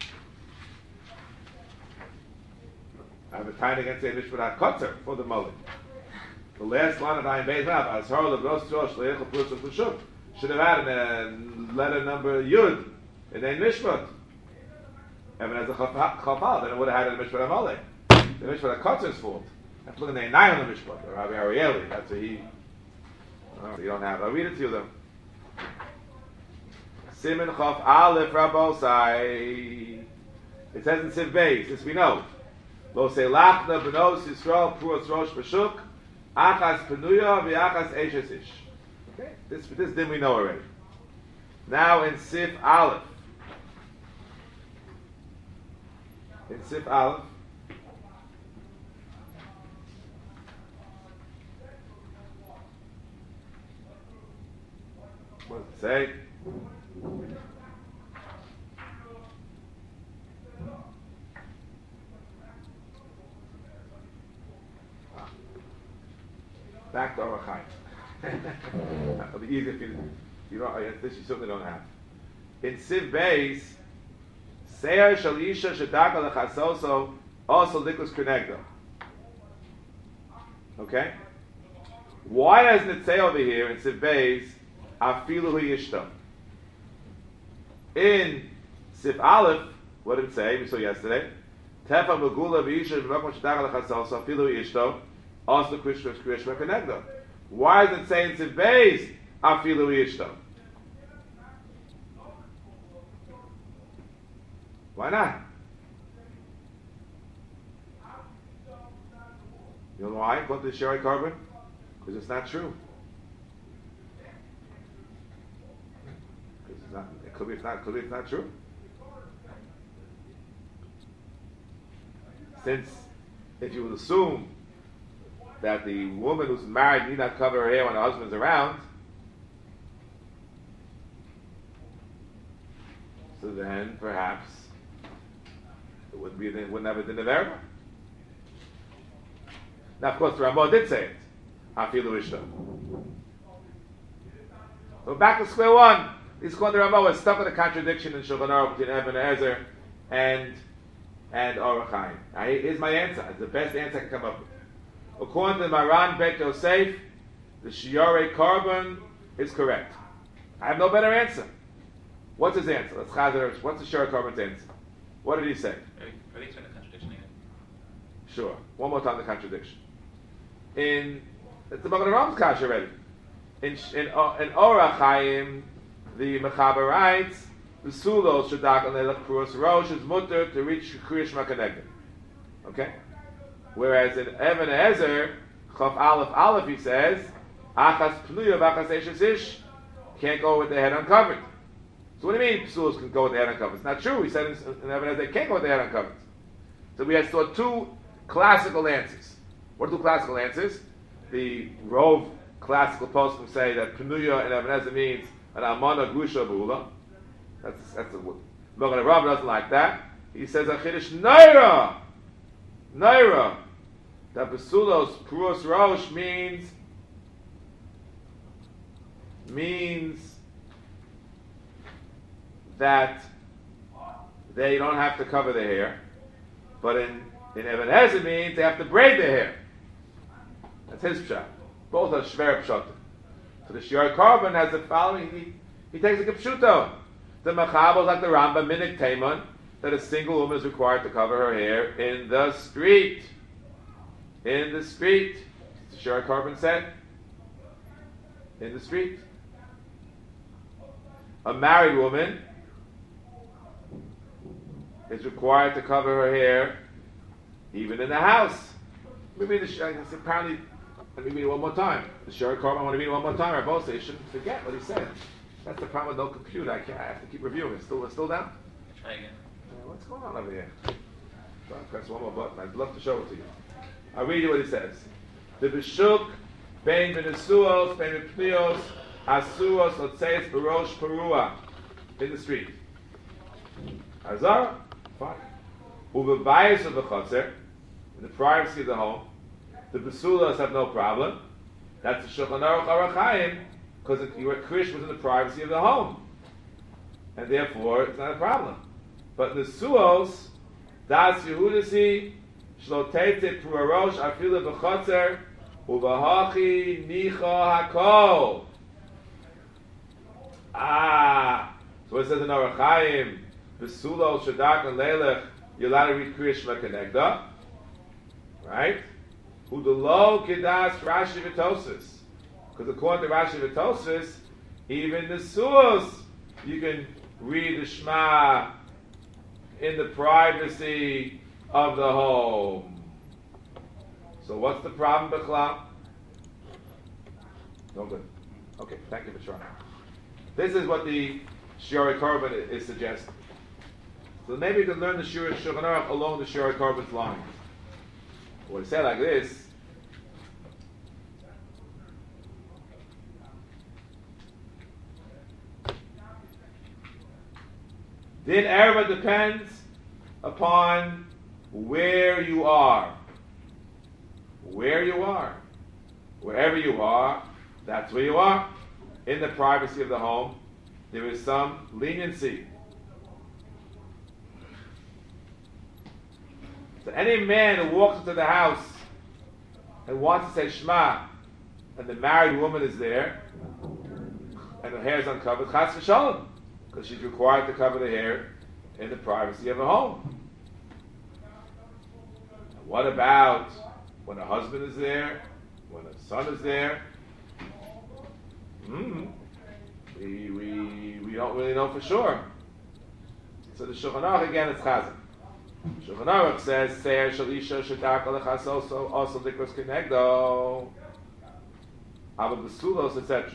I have a time against the Mishpat HaKotzer for the Mullen. The last line of Ayin Beis Mav, as Harl of Rosh Rosh Le'echel Purus of Kushuk, should have added a letter number Yud in the Mishpat. And as a Chafal, then it would have had a Mishpat HaMaleh. The Mishpat HaKotzer's fault. I have to look in the Einai on the Mishpat, or Rabbi Arieli. That's what he. Oh, you don't have. I'll read it to you though. Siman Chaf Aleph Rabosai. It says in Siv Beis, this we know. Lo Selachna Benos Yisrael Pruos Rosh Bashuk Achas Penuya V'Achas Eishes Ish. Okay, this this din we know already. Now in Siv Aleph. In Siv Aleph. What does it say? Back to Orach Chaim. It'll be easy if you, you don't, this you certainly don't have. In Siv Beis, Seir Shalisha Shadaka Lechasoso also Likus Kunegdo. Okay? Why doesn't it say over here in Siv Beis, Afilu Hu Yishto? In Siv Aleph, what did it say? We saw yesterday. Tefa Megula V'Yisha V'Makom Shadaka Lechasoso Afilu Hu Yishto. Also, Krishna Krishna Konegdo. Why does it say in Siv Beis Afilu Yishto? Why not? You know why? Go to the Shiur Korban? Because it's not true. Because it's not. It could be it's not. Could be it's not true. Since if you would assume that the woman who's married need not cover her hair when her husband's around, so then perhaps it wouldn't be it wouldn't have a din of erba. Now, of course, the Ramah did say it. Afilu Ishto. So back to square one. This according to Ramah was stuck with a contradiction in Shulchan Aruch between Even HaEzer and and Orach Chaim. Now, here's my answer. It's the best answer I can come up with. According to Maran Bet Yosef, the Shiur Korban is correct. I have no better answer. What's his answer? Let's chazer. What's the Shiur Korban's answer? What did he say? Are we, are we explaining the contradiction again? Sure. One more time the contradiction. In it's the Magen Avraham Kash already. In in uh, in Orach Chaim, the Mechaber writes, the Sulos Shadak and Leilach Pruos Rosh is mutter to reach Kriyash Makaneged. Okay? Whereas in Even Ezer, Chav Aleph Aleph, he says, Achas Pnuya V'achas Eshes Ish, can't go with the head uncovered. So what do you mean Sulos can go with the head uncovered? It's not true. He said in, in Even Ezer they can't go with the head uncovered. So we have saw two classical answers. What are two classical answers? The Rove classical poskim say that Pnuya in Even Ezer means an Almana Grusha B'ula. That's that's a Magen Avraham doesn't like that. He says a Chiddush Naira, Naira. That Besulos Pruos Rosh means means that they don't have to cover their hair, but in in Even Ezer means they have to braid their hair. That's his pshat. Both are shver pshatim. So the Shiur Korban has the following. He he takes a kipshuto. The Machabos like the Rambam Minik Teiman that a single woman is required to cover her hair in the street. In the street. The Shiur Korban said. In the street. A married woman is required to cover her hair even in the house. Maybe the apparently let me read it one more time. The Shiur Korban, I want to read it one more time. I both say you shouldn't forget what he said. That's the problem with no computer. I can't. I have to keep reviewing. It's still, it's still down. Try again. Uh, what's going on over here? So I press one more button. I'd love to show it to you. I'll read you what he says. The b'shuk bein v'nesuos bein v'pnios asuos otzeis barosh perua in the street. Azar, fine. Uvebayis of the chotzer in the privacy of the home. The b'sulas have no problem. That's the Shulchan Aruch Orach Chaim. Because your krish was in the privacy of the home, and therefore it's not a problem. But the suos das Yehudasi shlotete puarosh afila b'chotzer uvahachi nicha hakol. Ah, so it says in Orach Chaim, b'sulos shadak and leilech you're allowed to read krish mekanegda, right? Udelo kedas Rashi v'Tosfos. Because according to Rashi and Tosfos, even the Suos, you can read the Shema in the privacy of the home. So what's the problem, Bechla? No good. Okay, thank you for trying. This is what the Shiur Korban is suggesting. So maybe you can learn the Shiur Shulchan Aruch along the Shiur Korban's lines. Or to say like this, Din Erva depends upon where you are. Where you are. Wherever you are, that's where you are. In the privacy of the home, there is some leniency. So any man who walks into the house and wants to say Shema, and the married woman is there, and her hair is uncovered, Chas v'shalom. Because she's required to cover the hair in the privacy of her home. And what about when her husband is there, when her son is there? Mm, we, we, we don't really know for sure. So the Shulchan Aruch again is Chazan. Shulchan Aruch says, Seir shalisha shedak alechas also also dikros kenegdo, aber besulos, et cetera.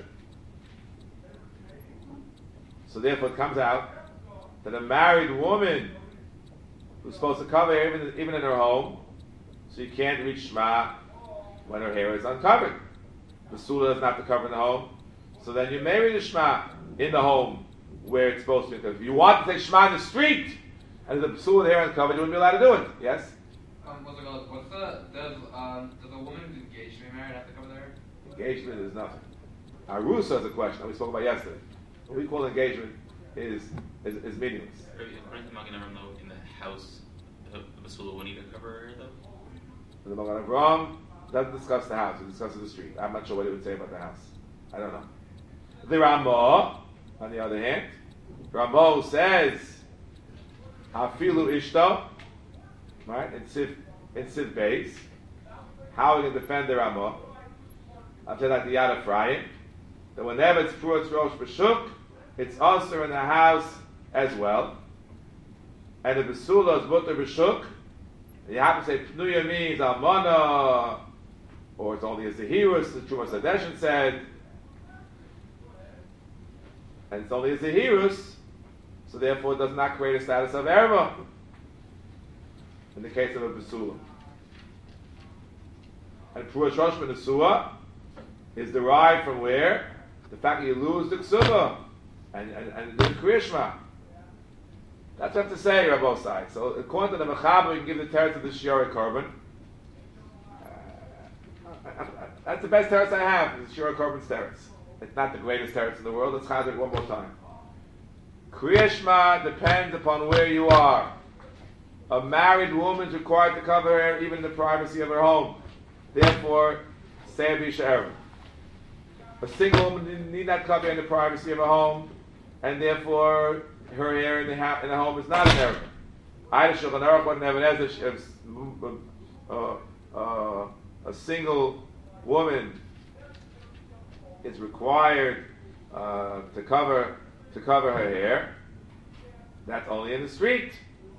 So therefore it comes out that a married woman who's supposed to cover hair even, even in her home, so you can't read Shema when her hair is uncovered. The Sula doesn't have to cover in the home, so then you may read the Shema in the home where it's supposed to be. Because if you want to take Shema in the street and the Sula with hair uncovered, you wouldn't be allowed to do it. Yes? Um, what's, it called? What's the, does, um, does a woman who's engaged to be married have to cover their hair? Engagement is nothing. Arusa is a question that we spoke about yesterday. What we call engagement is is, is meaningless. According to Magen Avraham, though, in the house, the, the basula will need to cover her hair, though? The Magen Avraham doesn't discuss the house, he discusses the street. I'm not sure what he would say about the house. I don't know. The Ramah, on the other hand, Ramah says, Hafilu Ishto, right? In Siv, in Siv Beis. How are we going to defend the Ramah? I'll tell you like the Yad Ephraim. That whenever it's Pruas Rosh B'Shuk, it's also in the house as well. And the Besula is Mutter B'Shuk. You have to say Pnuya means Almana, or it's only a Zahirus, the Truma Sadeshan said. And it's only a Zahirus, so therefore it does not create a status of Erva in the case of a Besula. And Pruas Rosh B'Nesua is derived from where? The fact that you lose the Ksuba and, and, and the Kriyashma. That's what I have to say on both sides. So according to the Mechaber, we can give the teretz of the Shiori Korban. Uh, that's the best teretz I have, is the Shiori Korban's teretz. It's not the greatest teretz in the world. Let's chazak it one more time. Kriyashma depends upon where you are. A married woman is required to cover her hair even in the privacy of her home. Therefore, say a Bisha. A single woman need not cover in the privacy of her home, and therefore her hair in the, ha- in the home is not an error. Either Shulchan Aruch or Nebuchadnezzar, uh, uh, a single woman is required uh, to cover to cover her hair. That's only in the street.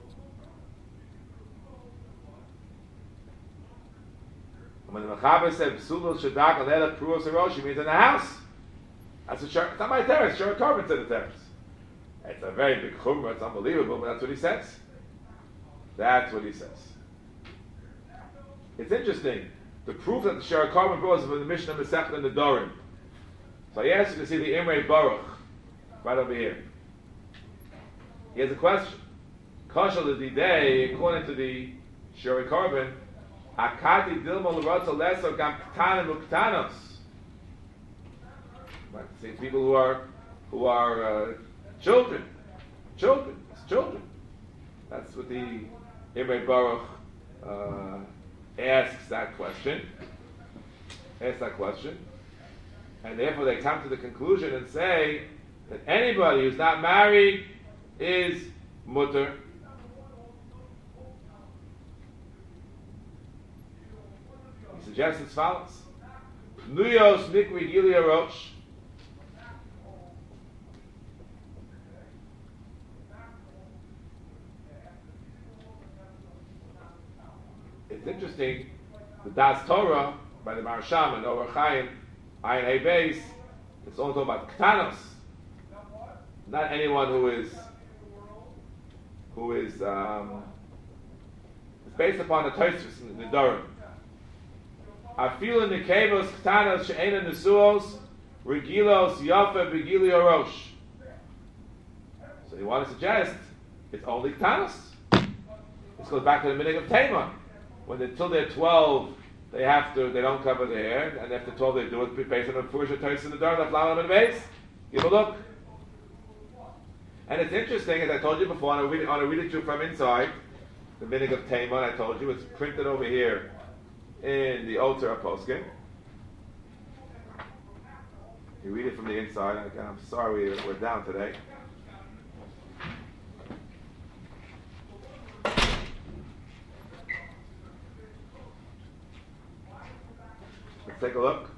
When the Mechaber said "Psulul Shadak Alela Pruos Erosh," he means in the house. That's a shor. It's not my terrace. Shiori Korban said the terrace. It's a very big chumrah. It's unbelievable, but that's what he says. That's what he says. It's interesting. The proof that the Shiori Korban brought is from the Mishnah Masechet and the Dorim. So yes, you can see the Imrei Baruch right over here. He has a question. Kashal the day, according to the Shiori Korban, Akati Dilma L'Rotza Leso Gam Ktanim Uktanos. Right, see people who are who are uh, children, children, it's children. That's what the Imrei Baruch uh, asks that question. Asks that question, and therefore they come to the conclusion and say that anybody who's not married is mutter. He suggests as follows: Nuyos Mikri Gilia Rosh. It's interesting, the Das Torah by the Marasham and Orach Chaim, Ayin Hey Beis, it's all talking about Ktanos. Not anyone who is who is um, it's based upon the Tosfos in the Dorim. Afilu Nekevos Ktanos She'ena Nesuos Regilos Yafa Begili Orosh. So you want to suggest it's only Ktanos. This goes back to the minhag of Taimon. When they, till they're twelve, they have to, they don't cover their hair, and after twelve they do it based on the Fursha Toys in the Dorim, the flower in the base. Give a look. And it's interesting, as I told you before, I want to read, I want to read it to you from inside, the minhag of Taimon, I told you, it's printed over here in the Oter HaPoskim. You read it from the inside, and again, I'm sorry we're down today. Let's take a look.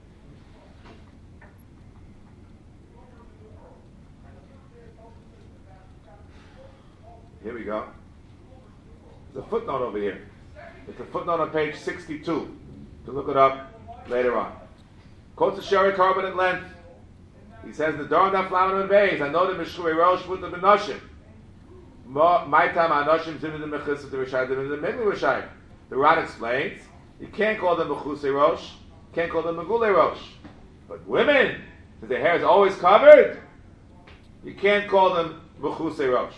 Here we go. There's a footnote over here. It's a footnote on page sixty-two. To look it up later on. Quotes the Shiori Korban at length. He says, "The Dorim Daf Lamed and Beis. I know the Mishkui Rosh with the Benoshim. My time Anoshim Zimid the Mechis the Rishai Zimid the Migli Rishai." The Ran explains, you can't call them Mechusei Rosh, can't call them Megulei Rosh. But women, because their hair is always covered, you can't call them Mechusei Rosh.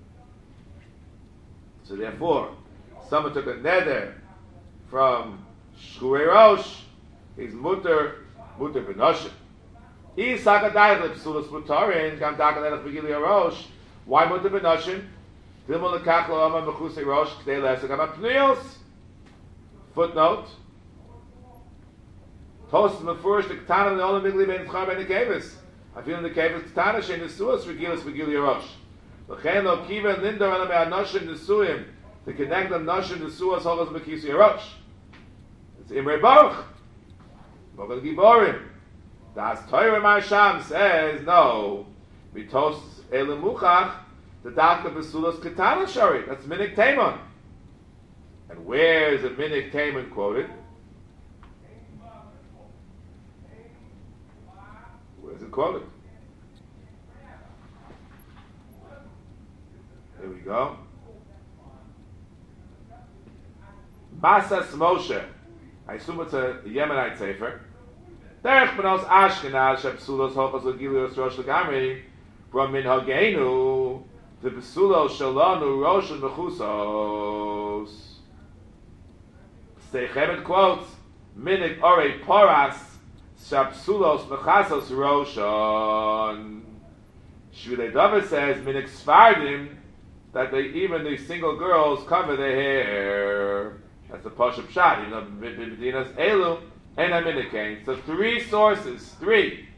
So therefore, someone took a neder from Shkurei Rosh, he's mutter, mutter b'noshim. He's sakadayat l'psulas mutarin, gam dakanelach b'gili Rosh. Why mutter b'noshim? Dilma l'kach lo ama mechusei Rosh, k'dei l'esek ama pniyos. Footnote. Tos mefurish the k'tana l'olam migli ben t'char ben the kevis. I feel in the kevis k'tana shein nesuas regilas b'gili Rosh. L'chein lo kiva lindor ala me'anoshim nesuim to connect them noshim nesuas holos mekisi yerosh. It's Imre Baruch. Mogel Giborim. Das Torah Marsham says no. Mitos Elimuchach the doctor Besulos Ketana Shari. That's Minik Taimon. And where is the Minik Taimon quoted? Where is it quoted? Here we go. Masas Moshe. I assume it's a Yemenite sefer. Derech benos Ashkenaz shepsulos hochos legilios rosh legamri from minhagenu to besulos shalonu rosh and mechusos. Steichemet quotes minik ore poras shepsulos mechasos roshon. Shvilei David says minik svardim that they even the single girls cover their hair. That's the Pashup Shad. You know, B'dinas Elu and Aminikain. So three sources, three.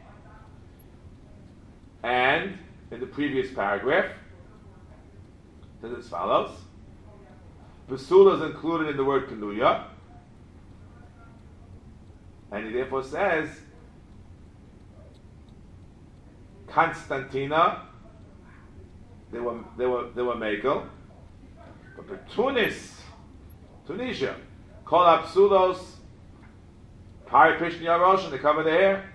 And in the previous paragraph, it says as follows: Besula is included in the word Kenuya, and he therefore says Constantina. They were they were they were Mekel, but for Tunis. Tunisia. Kol Apsulos, Pari Pishni Yarosh, and they cover the hair.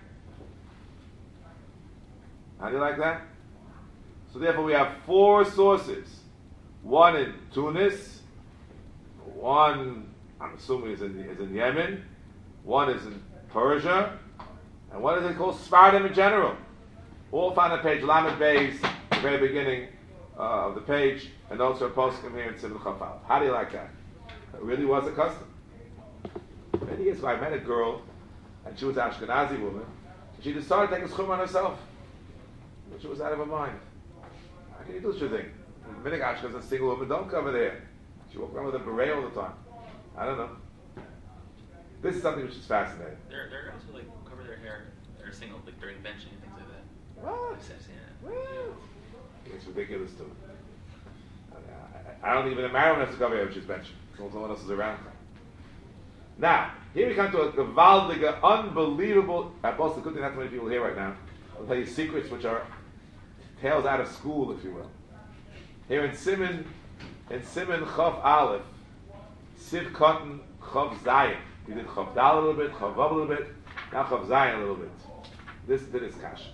How do you like that? So therefore we have four sources. One in Tunis, one, I'm assuming, is in, is in Yemen, one is in Persia, and one is it called Sfardim in general. All found on page Lamed Beis, the very beginning uh, of the page, and also a postscript here in Simon Chafal. How do you like that? It really was a custom. Many years ago, I met a girl, and she was an Ashkenazi woman. And she decided to take a schum on herself. But she was out of her mind. How can you do such a thing? Many Ashkenazis, a single woman, don't cover their hair. She walked around with a beret all the time. I don't know. This is something which is fascinating. There, there are guys who like cover their hair, they're single, like during benching and things like that. What? I've seen it. Well, it's ridiculous too. I, I, I don't even, a married woman has to cover her hair if she's benching. So no one else is around. Now, here we come to a gewaldige, unbelievable. I boast the good thing not too many people here right now. I'll tell you secrets which are tales out of school, if you will. Here in Simon, in Simon Chav Aleph, Siv Cotton Chav Zayin. We did Chav Dal a little bit, Chav Vav a little bit, now Chav Zayin a little bit. This did is Kash.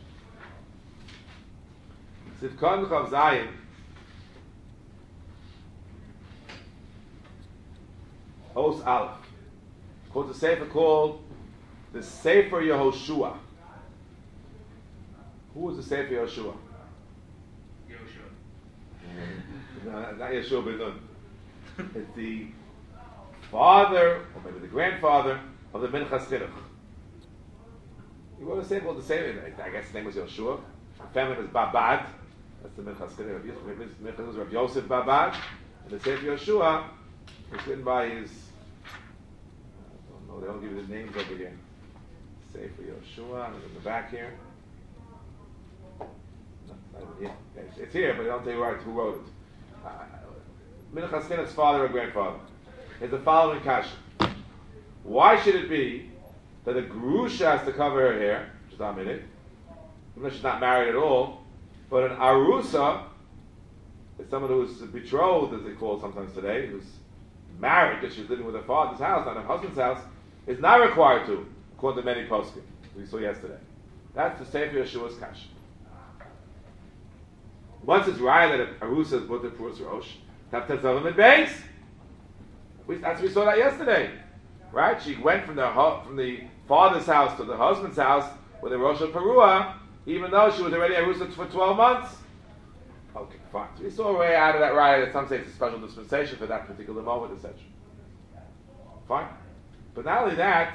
Siv Cotton Chav Zayin. Os Aleph. Quotes a sefer called the Sefer Yehoshua. Who was the Sefer Yehoshua? Yoshua. No, not Yeshua ben Nun. It's the father, or maybe the grandfather, of the Minchas Chinuch. He wrote a sefer called the Sefer. I guess his name was Yoshua. The family name is Babad. That's the Minchas Chinuch. Minchas was Rav Yosef Babad. And the Sefer Yehoshua was written by his. No, they don't give you the names over here. Sefer Yehoshua, in the back here. No, yeah, it's, it's here, but they don't tell you right who wrote it. Uh, Minchas Chinuch's father or grandfather. Is the following kasha. Why should it be that a grusha has to cover her hair, which is not minute, even though she's not married at all, but an arusa is someone who's betrothed, as they call it sometimes today, who's married, that she's living with her father's house, not her husband's house, is not required to, according to many poskim we saw yesterday. That's the Sefer Yeshua's kasha. Once it's right that a arusa is mutter purus rosh, have to tell them in base. That's we saw that yesterday, right? She went from the from the father's house to the husband's house with a rosh perua, even though she was already a arusa for twelve months. Okay, fine. So we saw a way out of that right. That some say it's a special dispensation for that particular moment, et cetera. Fine. But not only that,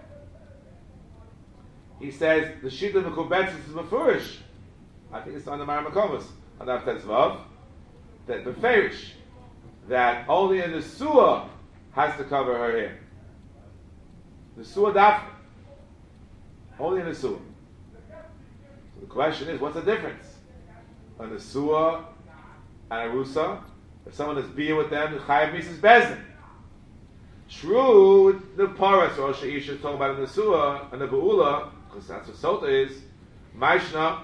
he says the shita of the kubetz is mefurish. I think it's on the Maramakomas on that Tetzvav that beferish that only in the suah has to cover her hair. The suah daf only in the suah. So the question is, what's the difference? On the suah and Arusa, if someone is being with them, the Chayav Mises Bezin. True, the Paras, or Sheisha, talking about in the Surah, and the Be'ula, because that's what Sota is, Maishna,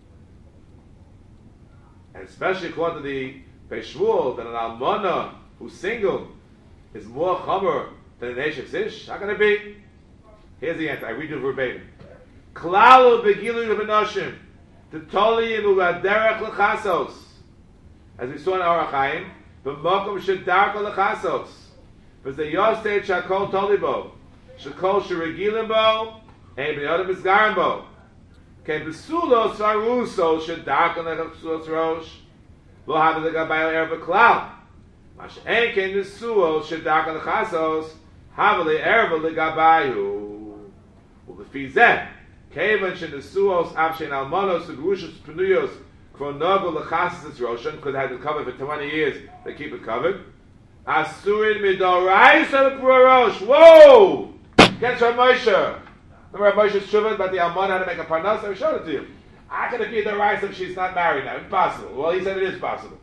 and especially according to the Peshmuel, that an Almana who's single is more Chomer than an Eshes Ish. How can it be? Here's the answer. I read it verbatim. Klalu begilu v'noshim t'toli inu v'aderech l'chasos. As we saw in Orach Chaim, b'mokum shedarko l'chasos. V'zeh yosted shakol tolibo. Shakol sheregilim bo, ein b'yodem izgarim bo. Ken b'sulos v'aruso shedarko l'chasos rosh. Lo hava l'gabayel erev v'klal. Mash ein ken b'sulos shedarko l'chasos. Hava l'erev l'gabayu. U'lefi zeh. Kevan shenesuos avshen almanos u'gerushos penuyos kronogo lechasis roshan, because they had it covered for twenty years, they keep it covered. Asurin midoraisa l'purosh. Whoa! Against Rav Moshe. Remember Rav Moshe's shuvah about the almana how to make a parnas? I showed it to you. How can it be doraisa if she's not married now? Impossible. Well, he said it is possible.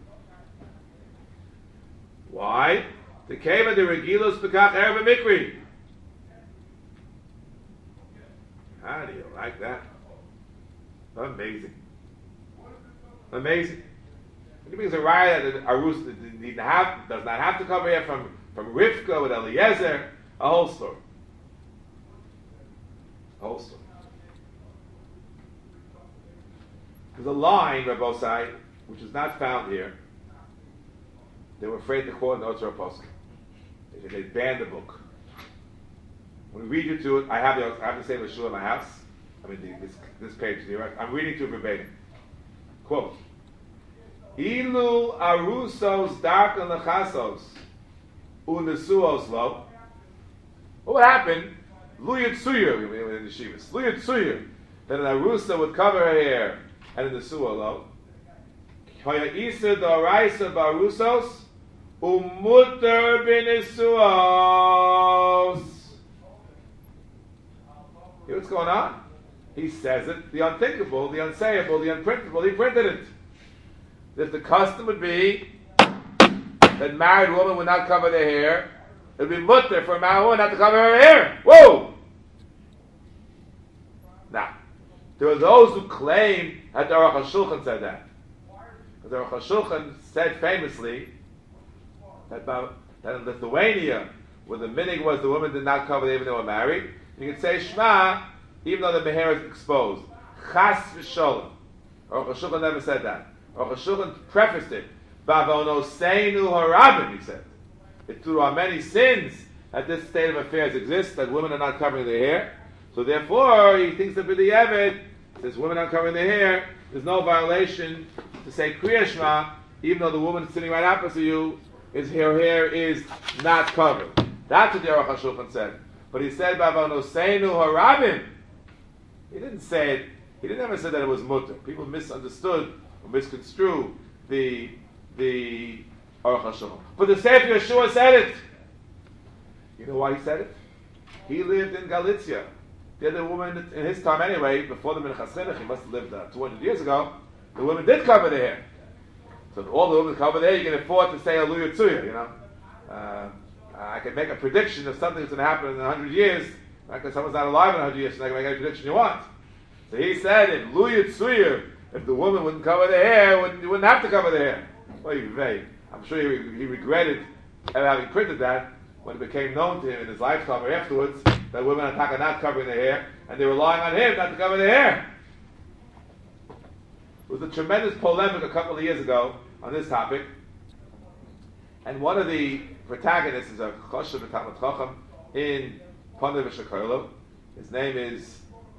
Why? The kevan the regilos bekach erev mikri. How do you like that? Amazing. Amazing. It means a raya that Arus did not have, does not have to cover here from, from Rivka with Eliezer. A whole story. A whole story. There's a line, Rabbosai, which is not found here. They were afraid to quote an Otzar Posuk. They, they banned the book. When we read you to it, I have the I have the same Shul in my house. I mean, the, this this page here. I'm reading to it verbatim. Quote: Ilu arusos darkan lechasos unesuos lo. What would happen? Luyat suyer in the shivas. Luyat suyer that an arusa would cover her hair and in the suo lo. Hoya isa doraisa barusos umuter binesuos. Hear what's going on? He says it, the unthinkable, the unsayable, the unprintable, he printed it. If the custom would be that married woman would not cover their hair, it would be mutter for a married woman not to cover her hair. Whoa! Now, there are those who claim that the Aruch HaShulchan said that. The Aruch HaShulchan said famously that, about, that in Lithuania, where the minig was the woman did not cover even though they were married, you could say Shema, even though the meher is exposed. Chas v'sholem. Aruch HaShulchan never said that. Aruch HaShulchan prefaced it. Bavonoseinu harabim, he said. It through our many sins that this state of affairs exists, that women are not covering their hair. So therefore, he thinks that with the Evid, since women are covering their hair, there's no violation to say Kriya Shema, even though the woman sitting right opposite you, is her hair is not covered. That's what the Aruch HaShulchan said. But he said, Bavonoseinu harabim. He didn't say it. He didn't ever say that it was mutter. People misunderstood or misconstrued the the Aruch HaShulchan. But the Sefer Yeshua said it. You know why he said it? He lived in Galicia. The other woman in his time anyway, before the Minchas Chinuch, he must have lived uh, two hundred years ago. The women did cover their hair. So if all the women cover their hair, you can afford to say Aluyah Tzuya. You know, uh, I can make a prediction of something that's going to happen in a hundred years. Because someone's not alive in a hundred years, so I can make any prediction you want. So he said, if Luyat Suyer, if the woman wouldn't cover their hair, wouldn't, you wouldn't have to cover their hair. Well, he, I'm sure he, he regretted having printed that when it became known to him in his lifetime or afterwards that women are not covering their hair, and they were relying on him not to cover their hair. There was a tremendous polemic a couple of years ago on this topic, and one of the protagonists is a Choshev Talmid Chacham in Panav Shekharlo. His name is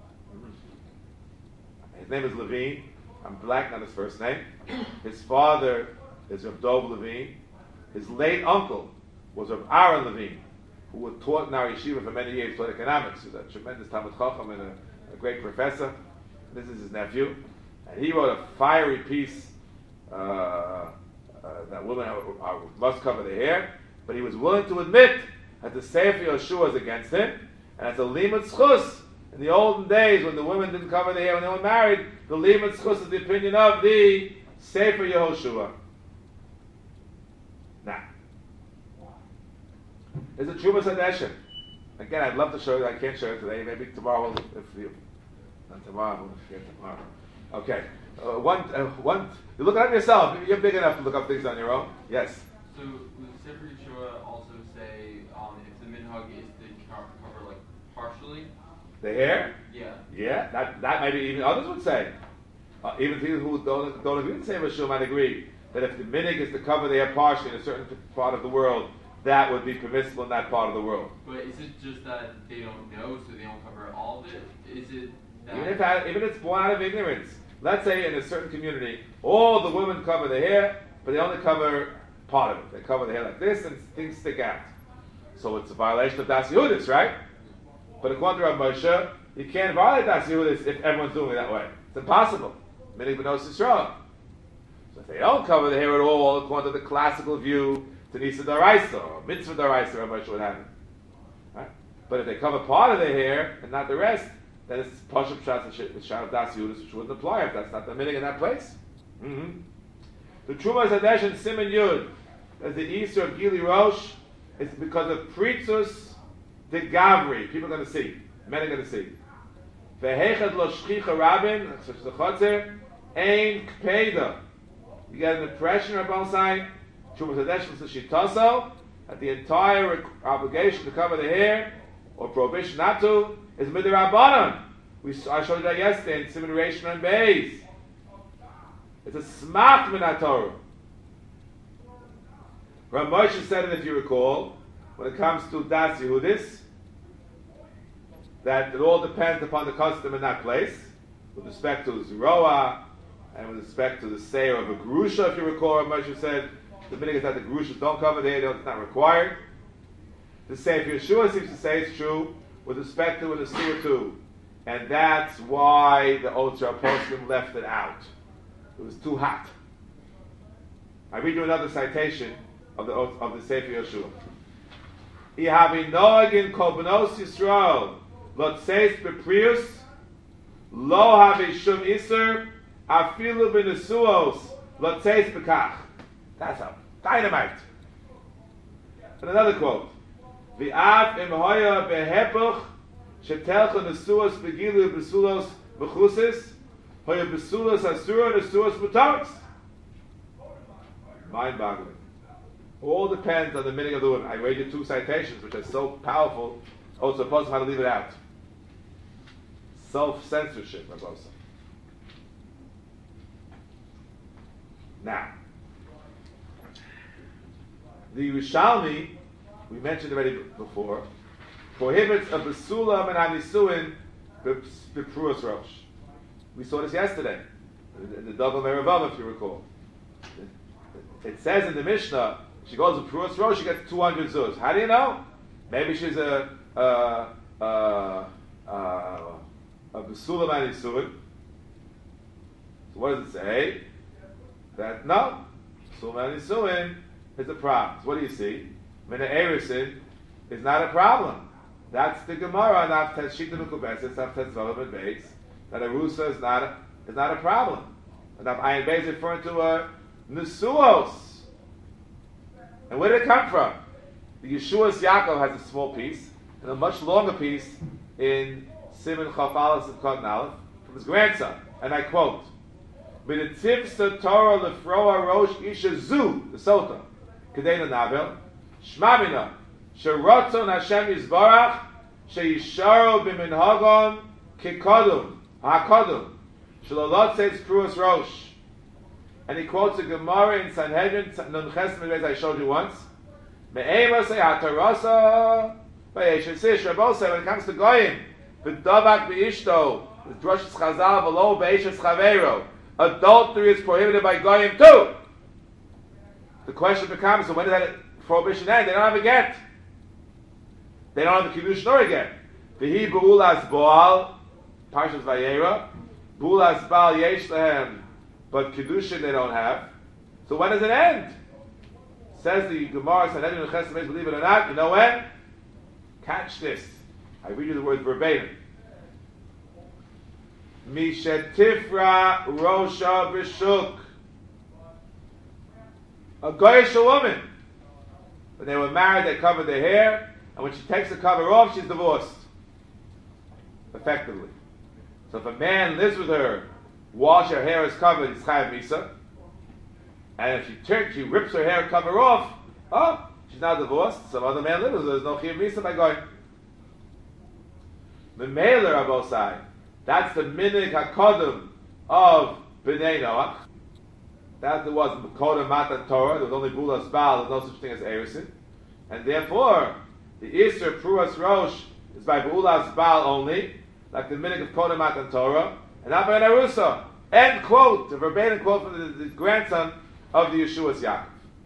his name is Levine. I'm blanking on his first name. His father is Rav Dov Levine. His late uncle was Rav Aaron Levine, who had taught in our yeshiva for many years, taught economics. He was a tremendous Talmid Chacham and a, a great professor. This is his nephew, and he wrote a fiery piece uh, uh, that women are, are, must cover their hair, but he was willing to admit that the Sefer Yeshua is against him, and it's a limud schus. In the olden days, when the women didn't cover their hair when they were married, the limud schus is the opinion of the Sefer Yehoshua. is a Trumas Hadeshin. Again, I'd love to show you. I can't show you today. Maybe tomorrow, we'll, if you, not tomorrow, we'll forget tomorrow. Okay. Uh, one, uh, one. You look it up yourself. You're big enough to look up things on your own. Yes. So would Sefer Yeshua also say um, if the minhag is to co- cover like partially? The hair? Yeah. Yeah. That that maybe even others would say. Uh, even people who don't don't agree with Sefer Yeshua might agree that if the minhag is to cover the hair partially in a certain part of the world, that would be permissible in that part of the world. But is it just that they don't know, so they don't cover all of it? Is it that Even if that, even if it's born out of ignorance. Let's say in a certain community, all the women cover the hair, but they only cover part of it. They cover the hair like this, and things stick out. So it's a violation of Das Yehudis, right? But according to Rav Moshe, you can't violate Das Yehudis if everyone's doing it that way. It's impossible. Many B'nos Yisrael. So if they don't cover the hair at all, according to the classical view, to Nisa Daraisa or Mitzvah Daraisa, Rav Moshe would have it. Right? But if they cover part of the hair and not the rest, then it's Pashup Shat with Shat of Das Yehudis, which wouldn't apply if that's not the minhag in that place. Mm-hmm. The Trumas Hadesh and Siman Yud, as the Easter of Gili Rosh, is because of Pritzus de Gavri. People are going to see. Men are going to see. Vehechad lo shchicha rabin, such as the Chotzer, ein kpeda. You get an impression of both sides. Trumas Hadesh was the Shitaso, that the entire obligation to cover the hair, or prohibition not to, is midrabanan. We I showed you that yesterday in Siman Reish and Beis. It's a smach min haTorah. Rav Moshe said it, if you recall, when it comes to Das Yehudis, that it all depends upon the custom in that place, with respect to Zeroah, and with respect to the sale of a Gerusha, if you recall, Rav Moshe said, the minhag is that the Gerushas don't cover the hair, it's not required. The Sefer Yeshua seems to say it's true with respect to the Surah too. And that's why the Otzar Poskim left it out. It was too hot. I read you another citation of the of the Sefer Yeshua. Ihavi noagin kol b'nos Yisrael lotzeis beprius lo havi shum iser afilu b'nesuos lotzeis bekach. That's a dynamite. And another quote. V'af im hoya behepuch shetelcha nesuos begilu besulos bechusis hoya besulos asura nesuos mutaris. Mind-boggling. All depends on the meaning of the word. I read you two citations which are so powerful. Also, supposed how to leave it out. Self-censorship, Rabosa. Now, the Yerushalmi, we mentioned already before, prohibits a besula and anisuin bepruas rosh. We saw this yesterday in the Dagul Meravav, if you recall. It says in the Mishnah, she goes to Pruas rosh, she gets two hundred zuz. How do you know? Maybe she's a a a a, a besula and anisuin. So what does it say? That no, besula and anisuin is a problem. So what do you see? Mina Erisin is not a problem. That's the Gemara, not Teshita Nukubesis, not Tetzvalim and Beis. That a Rusa is not a, is not a problem. And that Ayin Beis is referring to a Nesuos. And where did it come from? The Yeshua's Yaakov has a small piece, and a much longer piece in Siman Chaf Aleph and Cotton Aleph from his grandson. And I quote, B'netiv Torah lefroa rosh isha zu, the Sota, Kedena Navel, Shmamina, Sherotzon Hashem Yisbarach, Sheyisharo b'minhagon kikodum, ha'kodum, Shalolot says Pruas Rosh. And he quotes a Gemara in Sanhedrin, Nun Ches Midbeis I showed you once, Me'ema say HaTorasa, V'yeshes Sish, Rabbo say, when it comes to Goyim, V'davak b'ishto, with Droshes Chazal, V'lo b'yeshes Chaveiro, adultery is prohibited by Goyim too. The question becomes, so when does that prohibition end? They don't have a get. They don't have the Kiddush nor a get. V'hi b'ulas Boal, Parshas Vayera, b'ulas Baal yesh lehem, but Kiddushin they don't have. So when does it end? Says the Gemara, Sanhedrin Chesed Beis, believe it or not, you know when? Catch this. I read you the word verbatim. Mishetifra Rosha B'Shuk. A Goyish woman. When they were married, they covered their hair, and when she takes the cover off, she's divorced. Effectively. So if a man lives with her while her hair is covered, he's chayav misa. And if she turns, she rips her hair cover off, oh, she's now divorced. Some other man lives with her. There's no chayav misa by going. The mailer of Osai. That's the minig hakodem of Bnei Noach. That there was Kodem Matan Torah. There was only Bulas Baal. There's no such thing as Erisin. And therefore, the Isser Pruas Rosh is by Bulas Baal only, like the minig of Kodem Matan Torah, and not by an Arusa. End quote. The verbatim quote from the, the grandson of the Yeshua's Yaakov.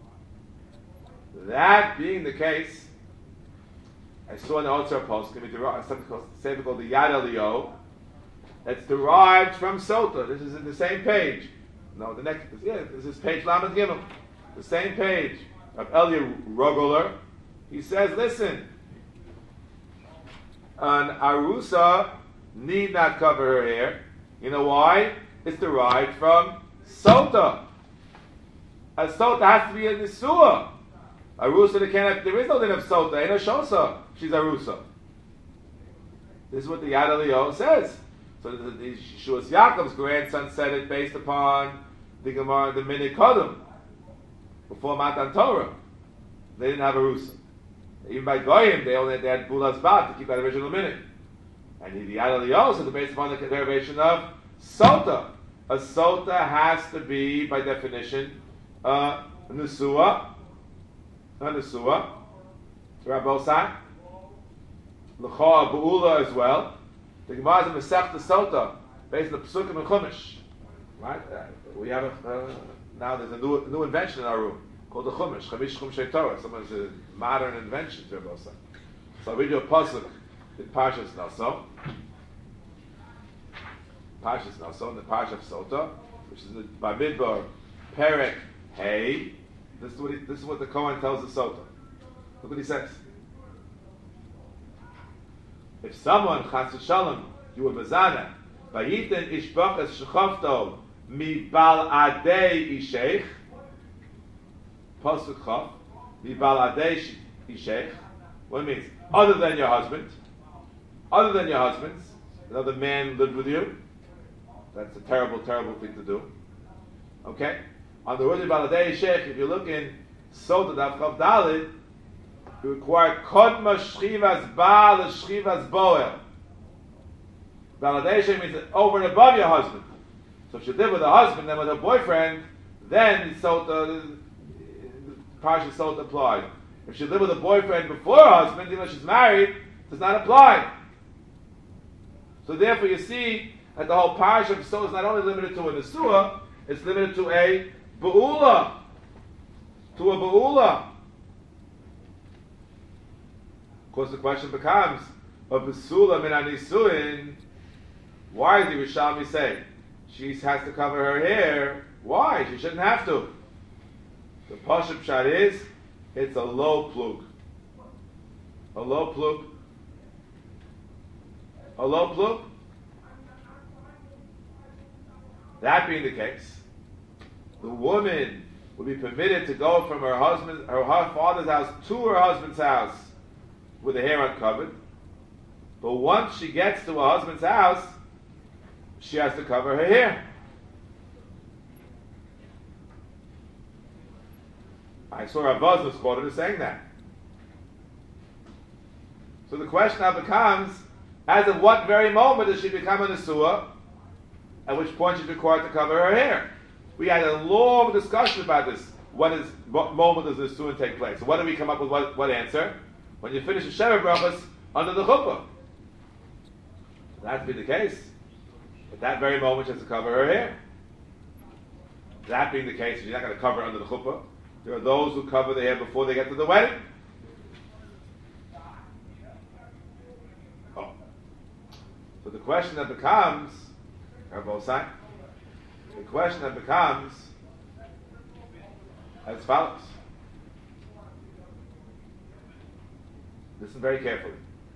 That being the case, I saw in the Otzar post, something called, something called the Yad Elio, that's derived from Sota. This is in the same page. No, the next, yeah, this is page Lamed Gimel. The same page of Elia Rogoler. He says, listen, an Arusa need not cover her hair. You know why? It's derived from Sota. A Sota has to be a Nisua. Arusa, they can't have, there is no din of Sota, ain't a Shosa. She's Arusa. This is what the Yad Elio says. So the, the Yeshua's Yaakov's grandson said it based upon the Gemara, the Minig Kodem, before Matan Torah. They didn't have Arusa. Even by Goyim, they only they had Bulas Bat to keep that original Minig. And the Yad Elio said based upon the derivation of Sota. A Sota has to be, by definition, uh, Nesua. A Nesua. Rabbosai. L'choa Bu'ula as well. The Gemara is a Masechta Sota, based on the Pesukim and Chumash. Right? Uh, we have a, uh, now there's a new, new invention in our room called the Chumash, Chamish Chumshei Torah. Someone's a modern invention, Rabbosai. So I'll read you a pasuk in Parshas Naso. Parshas Naso, in the Parsha of Sota, which is in Bamidbar, Perek Hey. This is what he, this is what the Kohen tells the Sota. Look what he says. If someone, Chas v'Shalom, you were Bazana, Vayiten Ishbachas Shechavto mi Bal Adei Isheich, Pasuk Chav, mi Bal Adei Isheich, what it means? Other than your husband, other than your husbands, another man lived with you. That's a terrible, terrible thing to do. Okay? On the word of Bal Adei Isheich, if you look in Sota Daf Chav Dalid, you require kodma shchivas baal shchivas boel. Validation means that over and above your husband. So if you live with a husband and with a boyfriend, then Sota, Parsha Sota applied. If she lived with a boyfriend before her husband, even though she's married, it does not apply. So therefore you see that the whole Parsha of Sota is not only limited to a Nesua, it's limited to a Be'ula. To a Be'ula. Of course, the question becomes, of Besula min anisuin, why does the Rishalmi say she has to cover her hair? Why? She shouldn't have to. The Pashup Pshat is, it's a low plug. A low plug. A low plug. That being the case, the woman would be permitted to go from her husband, her father's house to her husband's house with the hair uncovered, but once she gets to her husband's house, she has to cover her hair. I saw Rav Vos was quoted as saying that. So the question now becomes, as of what very moment does she become a Nesua, at which point she's required to cover her hair? We had a long discussion about this. When is, what moment does the Nesua take place? So what did we come up with, what, what answer? When you finish the Sheva Brachos under the chuppah. That to be the case. At that very moment, she has to cover her hair. That being the case, you're not going to cover under the chuppah. There are those who cover their hair before they get to the wedding. Oh. So the question that becomes, the question that becomes as follows. Listen very carefully.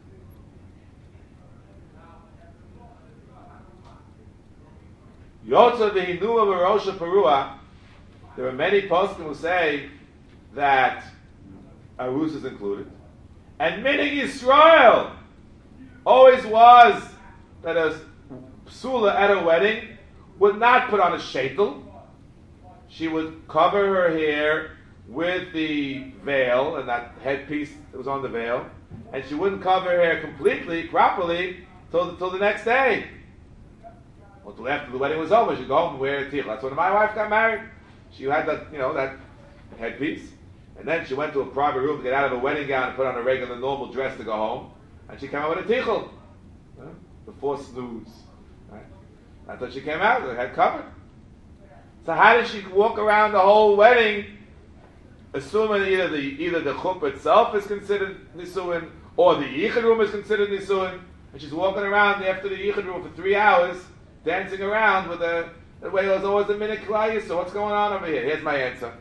Yotza v'hinua v'rosha perua. There are many poskim who say that arus is included. And Minig Yisrael always was that a psula at a wedding would not put on a sheitel. She would cover her hair with the veil and that headpiece that was on the veil, and she wouldn't cover her hair completely, properly, till, till the next day. Until after the wedding was over, she'd go home and wear a tichel. That's when my wife got married. She had that, you know, that headpiece. And then she went to a private room to get out of a wedding gown and put on a regular normal dress to go home. And she came out with a tichel. You know, before snooze. Right? That's when she came out with her head covered. So how did she walk around the whole wedding, assuming either the either the chuppah itself is considered nisuin, or the yichud room is considered nisuin, and she's walking around after the yichud room for three hours, dancing around with a, the way there's always a minute klai. So what's going on over here? Here's my answer.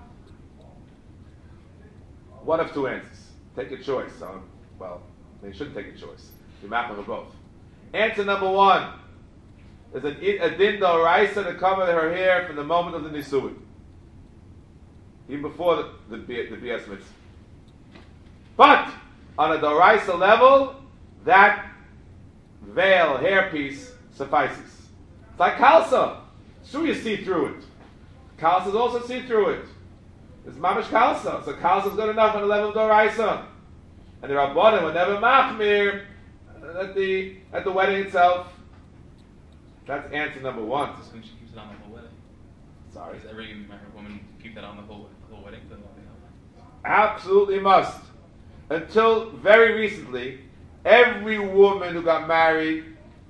One of two answers. Take a choice. Um, well, they shouldn't take a choice. You map them both. Answer number one. There's an, a din d'oraisa to cover her hair from the moment of the nisuin, even before the the, the B S mitzvah. But on a d'oraisa level, that veil, hairpiece suffices. It's like kalsa. So you see through it. Kalsas also see through it. It's mamish kalsa. So kalsa is good enough on the level of d'oraisa. And the Rabbanim were never machmir at the at the wedding itself. That's answer number one. Just when she keeps it on the whole wedding. Sorry. Does every married woman keep that on the whole, the whole wedding? The whole thing? Absolutely must. Until very recently, every woman who got married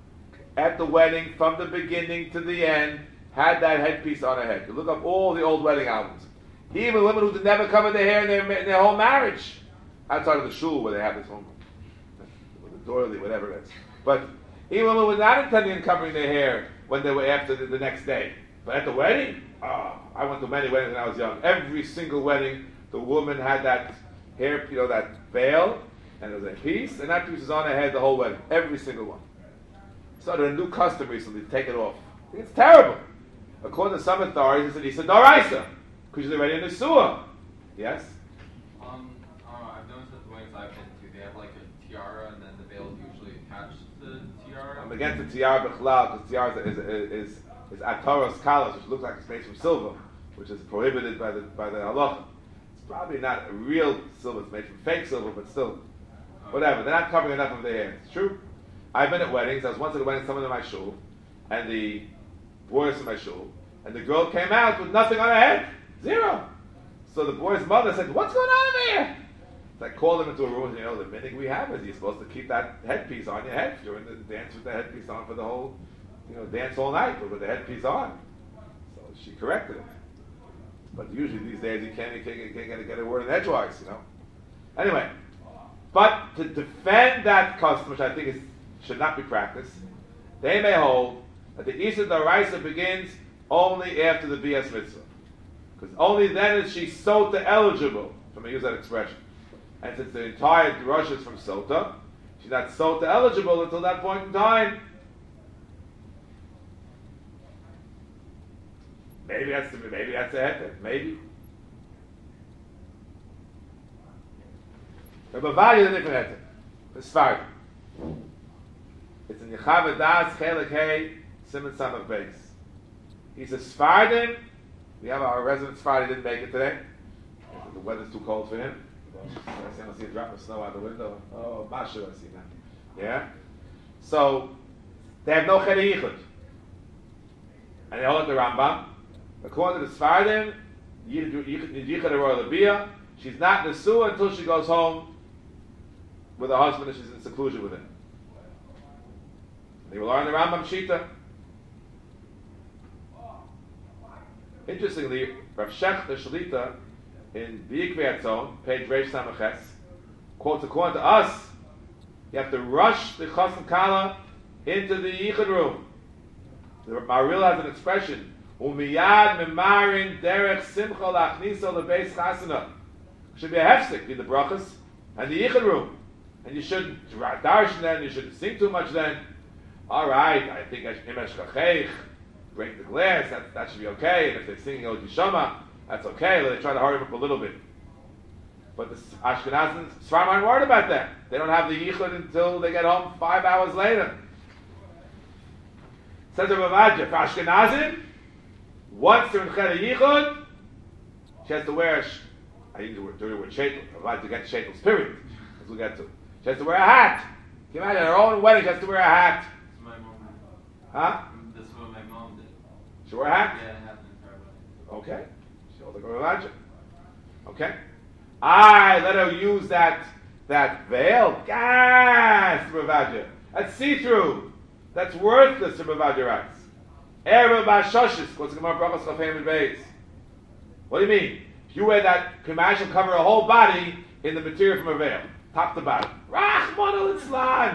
at the wedding, from the beginning to the end, had that headpiece on her head. You look up all the old wedding albums. Even women who never covered their hair in their, in their whole marriage, outside of the shul where they have this home, with the doily, whatever it is. But even women were not intending on covering their hair when they were after the, the next day. But at the wedding, oh, I went to many weddings when I was young. Every single wedding, the woman had that hair, you know, that veil, and there was a piece, and that piece was on her head the whole wedding. Every single one. Started a new custom recently to take it off. I think it's terrible. According to some authorities, it's an Issa D'oraisa, because she's already in the sewer. Yes? Um, I don't know, I've noticed that the weddings I've been to, they have like a tiara, and then the veil is usually attached to the tiara. I'm against the tiara b'chlal, because tiara is is is, is ataros kalas, which looks like it's made from silver, which is prohibited by the by the halacha. It's probably not a real silver; it's made from fake silver, but still, whatever. They're not covering enough of their hair. It's true. I've been at weddings. I was once at a wedding, someone in my shul, and the boys in my shul, and the girl came out with nothing on her head, zero. So the boy's mother said, "What's going on over here?" So I called them into a room, and you know, the minhag we have is you're supposed to keep that headpiece on your head during the dance with the headpiece on for the whole, you know, dance all night, but with the headpiece on. So she corrected it. But usually these days you can't, you can't, you can't get, get a word in edgewise, you know. Anyway, but to defend that custom, which I think is, should not be practiced, they may hold that the Issa D'oraisa begins only after the B S Mitzvah. Because only then is she Sota eligible, if I may use that expression. And since the entire Rosh is from Sota, she's not Sota eligible until that point in time. Maybe that's the, maybe that's a heter. Maybe. But Bavaria is a different heter. It's Sfardi. It's in Yechav Das Chelik Hey Simon Samach Beis. He says Sfardim. We have our resident Sfardi didn't make it today. The weather's too cold for him. I see, I see a drop of snow out the window. Oh, Mashu, I see that. Yeah? So, they have no Cheder Yichud. And they hold the Rambam. According to the Sfardim, Yichud Royal Labia, she's not Nesua until she goes home with her husband and she's in seclusion with him. They will learn the Rambam Shita. Interestingly, Rav Shechter Shalita in B'Yikvei Atzon, page Reish Samaches, quotes, according to us, you have to rush the Chasam Kala into the Yichud room. The Maril has an expression, Umiyad Mimarin Derech Simcha Lachniso Lebeis Chasana. Should be a hefsek, be the brachas, and the Yichud room. And you shouldn't darshan then, you shouldn't sing too much then. Alright, I think Imesh Chacheich, break the glass, that, that should be okay. And if they're singing Od Yishama, that's okay. They try to hurry him up a little bit. But the Ashkenazim, Sfarim aren't worried about that. They don't have the yichud until they get home five hours later. Says the Ravadja, for Ashkenazim, once they're in Cheder Yichud, she has to wear, a sh- I use the word, the word sheitel, Ravadja gets sheitel's period, as we'll get to. She has to wear a hat. Can you imagine, her own wedding, she has to wear a hat. That's what my mom did. Huh? That's what my mom did. She wore a hat? Yeah, it happened in her wedding. Okay. She holds like a Ravadja. Okay. I let her use that that veil. Gas, Ravadja. That's see-through. That's worthless, Ravadja writes. Erev Bashoshis. What's the Gemara Brachos Chafayim and Beis? What do you mean? If you wear that Kumash, will cover a whole body in the material from a veil, top to bottom. Rachmana litzlan.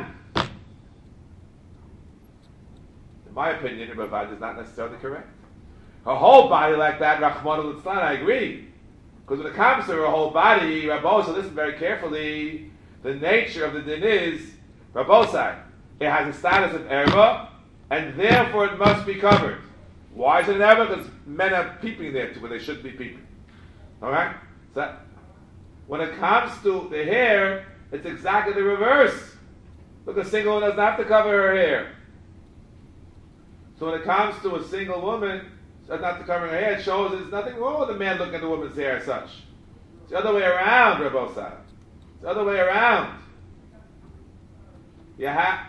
In my opinion, Ravadja is not necessarily correct. Her whole body like that, Rachmana litzlan, I agree. Because when it comes to her whole body, Rabbosa, listen very carefully, the nature of the din is, Rabbosa, it has a status of erva, and therefore it must be covered. Why is it an erva? Because men are peeping there too, when they shouldn't be peeping. Alright? So that, when it comes to the hair, it's exactly the reverse. Look, a single woman doesn't have to cover her hair. So when it comes to a single woman, not to cover her hair, it shows there's nothing wrong with a man looking at the woman's hair as such. It's the other way around, Rabbosai. It's the other way around. You have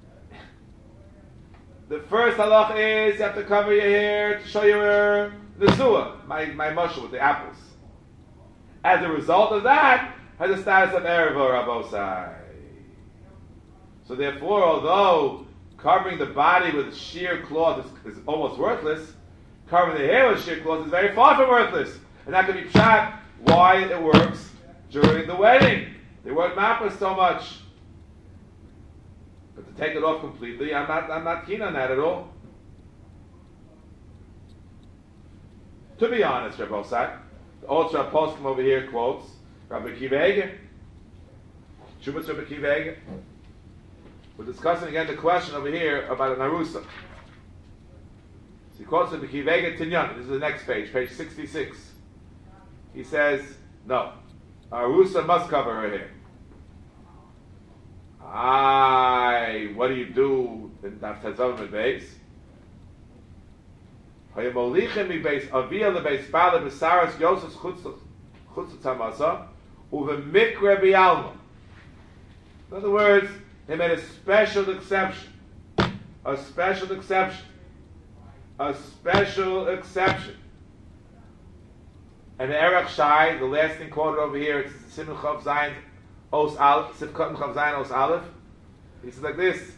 the first halach is you have to cover your hair to show your nezua, my my mushroom with the apples. As a result of that, has a status of ereva, Rabbosai. So therefore, although covering the body with sheer cloth is, is almost worthless, covering the hair with sheer cloth is very far from worthless. And that can be trapped why it works during the wedding. They weren't mappas so much. But to take it off completely, I'm not I'm not keen on that at all. To be honest, Rabbi Osai, the Ultra Poskim over here quotes Rabbi Akiva Eiger. Shumas Rabbi Akiva Eiger. We're discussing again the question over here about an arusa. So he quotes Rabbi Akiva Eiger Tinyan. This is the next page, page sixty-six. He says, no, arusa must cover her hair. Aye, what do you do in Daf Tezavim and Beis? Hayamolichem mi Beis Avia leBeis Bala b'Saras Yosef Chutz Tzamasa uveMikre b'Alma. In other words, they made a special exception, a special exception, a special exception. And the Erech Shai, the last thing quoted over here, it's Simon Chav Zayin Os Aleph, Sivkot Chav Zayin Os Aleph. He says like this: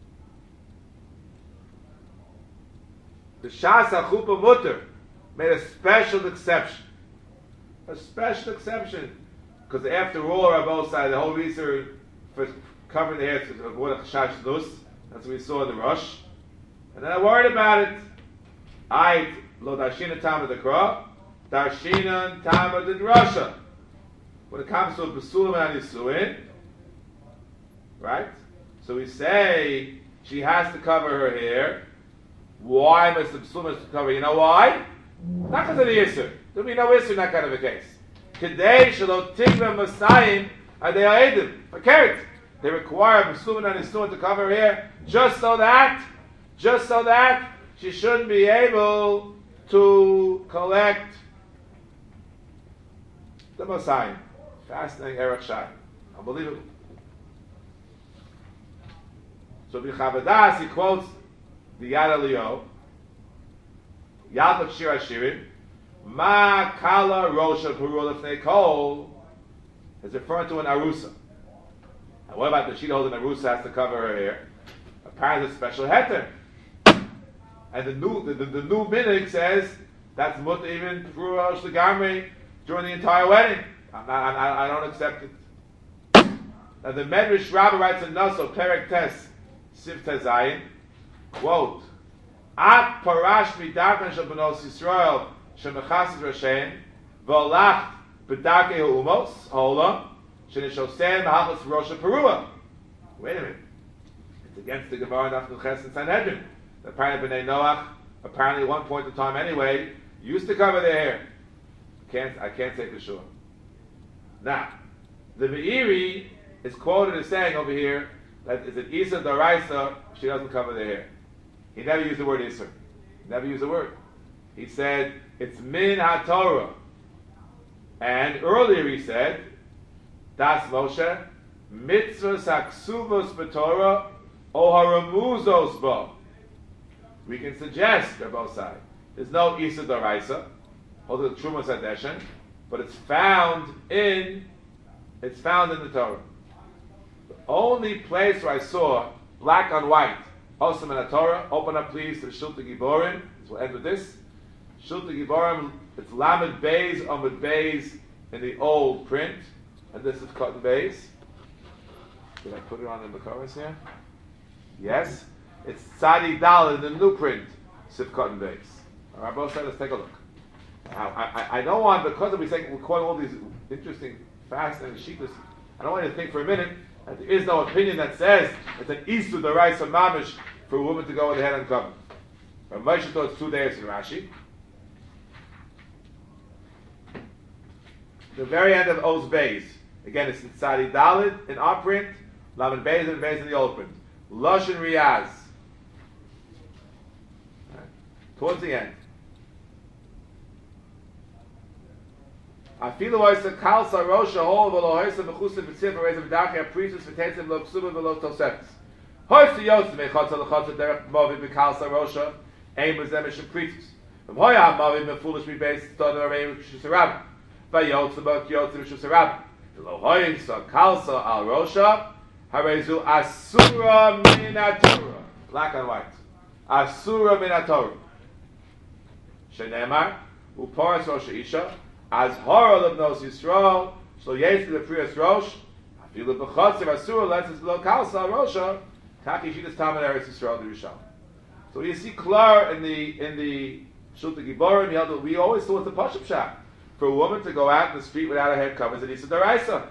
the Shas HaChuppah Mutter made a special exception, a special exception, because after all, Rabbi Osai, the whole reason for covering the hair is to avoid a chashash nus. That's what we saw in the rush. And then I worried about it. I lo darshina tam the kra, darshina tam the drasha. When it comes to a besulim and nisuin, right? So we say she has to cover her hair. Why must the besulim have to cover? You know why? Not because of the issur. There'll be no issur in that kind of a case. Today, shelo tikva masayim adei edim. Okay, they require besulim and nisuin to cover her hair just so that, just so that she shouldn't be able to collect the masayim. Fascinating Erech Shai. Unbelievable. So B'Chavadas, he quotes the Yad Eliyahu, Yad Shir Hashirim, Ma Kala Rosha Peru Lefnei Kol, is referring to an Arusa. And what about the sheet holding Arusa has to cover her hair? Apparently it's a special heter. And the new the, the, the new minig says that's mutter even Peru Rosh Legamri during the entire wedding. I'm not, I, I don't accept it. Now the Medrash Rabbah writes in Naso, Perek Tes, Siv Tezayin, quote, At parash midarkan shel benos Yisrael shemechasis rashein v'olach b'darkei ha'umos ha'olam shenishosein mahachas Rosh Perua. Wait a minute. It's against the Gemara Nafnu Ches and Sanhedrin. Apparently B'nai Noach, apparently at one point in time anyway, used to cover their hair. Can't, I can't say for sure. Now, the Meiri is quoted as saying over here that it's an Isa Daraisa, she doesn't cover the hair. He never used the word Isser. He never used the word. He said, it's Min HaTorah. And earlier he said, Das Moshe, Mitzvahs HaKsuvos B'Torah, O HaRamuzos Bo. We can suggest they're both sides. There's no Isa Daraisa, although the Trumas Hadeshen, but it's found in, it's found in the Torah. The only place where I saw black on white, Osam in the Torah, open up please to Shulta Giborim, so we'll end with this. Shulta Giborim, it's Lamed Beis, Amud Beis in the old print, and this is Cotton Beis. Did I put it on the Makoros here? Yes. It's Tzadi Dal in the new print, Sif Cotton Beis. All right, both sides, let's take a look. Now, I, I, I don't want, because we say, we're quoting all these interesting, fascinating sheetas, I don't want you to think for a minute that there is no opinion that says it's an Isu Daraisa Mamish for a woman to go with the head uncovered. But Moshe thought it's two days in Rashi. The very end of Oz Beis, again, it's in Tzadi Dalid in our print, Lamed Beis and Beis in the old print. Lashon Riyaz. Right. Towards the end. Afilu oisa kal sarosha hol v'lo hoisa v'chusim v'tzim v'reizim v'dachei aprisus v'tetzim v'lo ksubim v'lo tosefes. Hoisa yosim echotza l'chotza derech movi v'kal sarosha ein b'zem eshem prisus. V'mhoya ha-movi v'fulish v'beis t'odem arei v'shus harabim. V'yotza b'ok yotza v'shus harabim. V'lo hoisa kal sa al rosha harezu asura min ha-Torah. Black and white. Asura min ha-Torah. Shenemar u'poras rosha isha as horror of Nos Yisrael, so yes to the Priyas Rosh, I feel the Bechotzer Asura lets us below Kalsa Rosha, Taki Shitas Tamar Eretz Yisrael the Rishon. So you see Klar in the in the Shulta Giborim, he held that we always thought the Pashup Shah. For a woman to go out in the street without her head covered is an Isa Daraisa.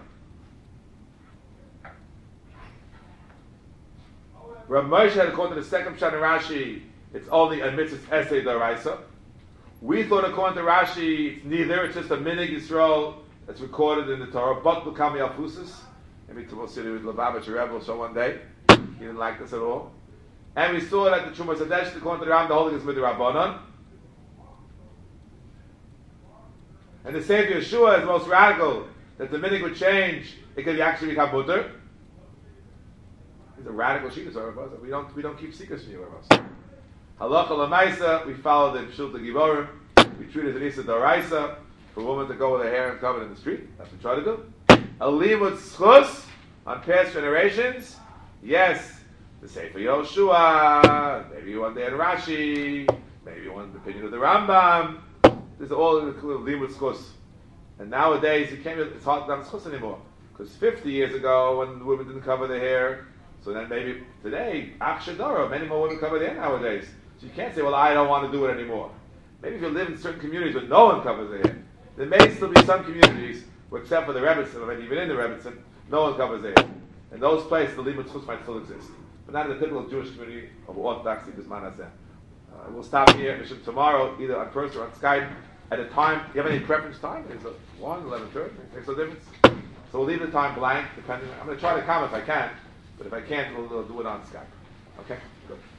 Rav Moshe had according to the second Pshat in Rashi, it's only a mitzvah essay Daraisa. We thought according to Rashi, it's neither, it's just a minig Yisrael that's recorded in the Torah, but Bukami Alfusis. Maybe we'll see with Lubavitch Rebbe will show one day. He didn't like this at all. And we saw that the Trumas Hadesh, according to the Ram, the holding is Midrabanan. And the Sefer Yeshua is the most radical, that the minig would change, it could actually become Mutter. He's a radical sheet, we don't we don't keep secrets from you, of us. Halacha Lamaisa, we followed the Shulta Giborim. We treated it as Isa Daraisa for a woman to go with her hair uncovered in the street. That's what we try to do. A limud schus on past generations. Yes, the Sefer Yoshua. Maybe one day in Rashi. Maybe one the opinion of the Rambam. This is all included limud schus. And nowadays, you can't. It's hard to have schus anymore because fifty years ago, when the women didn't cover their hair, so then maybe today, Akshadara, many more women cover their hair nowadays. So you can't say, well, I don't want to do it anymore. Maybe if you live in certain communities where no one covers their hair, there may still be some communities where, except for the Rebbetzin, or even in the Rebbetzin, no one covers their hair. In those places, the limud schus might still exist. But not in the typical Jewish community of Orthodoxy, this man has uh, We'll stop here, Mishum, tomorrow, either on first or on Skype. At a time, do you have any preference time? Is it one, eleven thirty? Makes no difference. So we'll leave the time blank, depending. I'm going to try to come if I can, but if I can't, we'll, we'll do it on Skype. Okay? Good.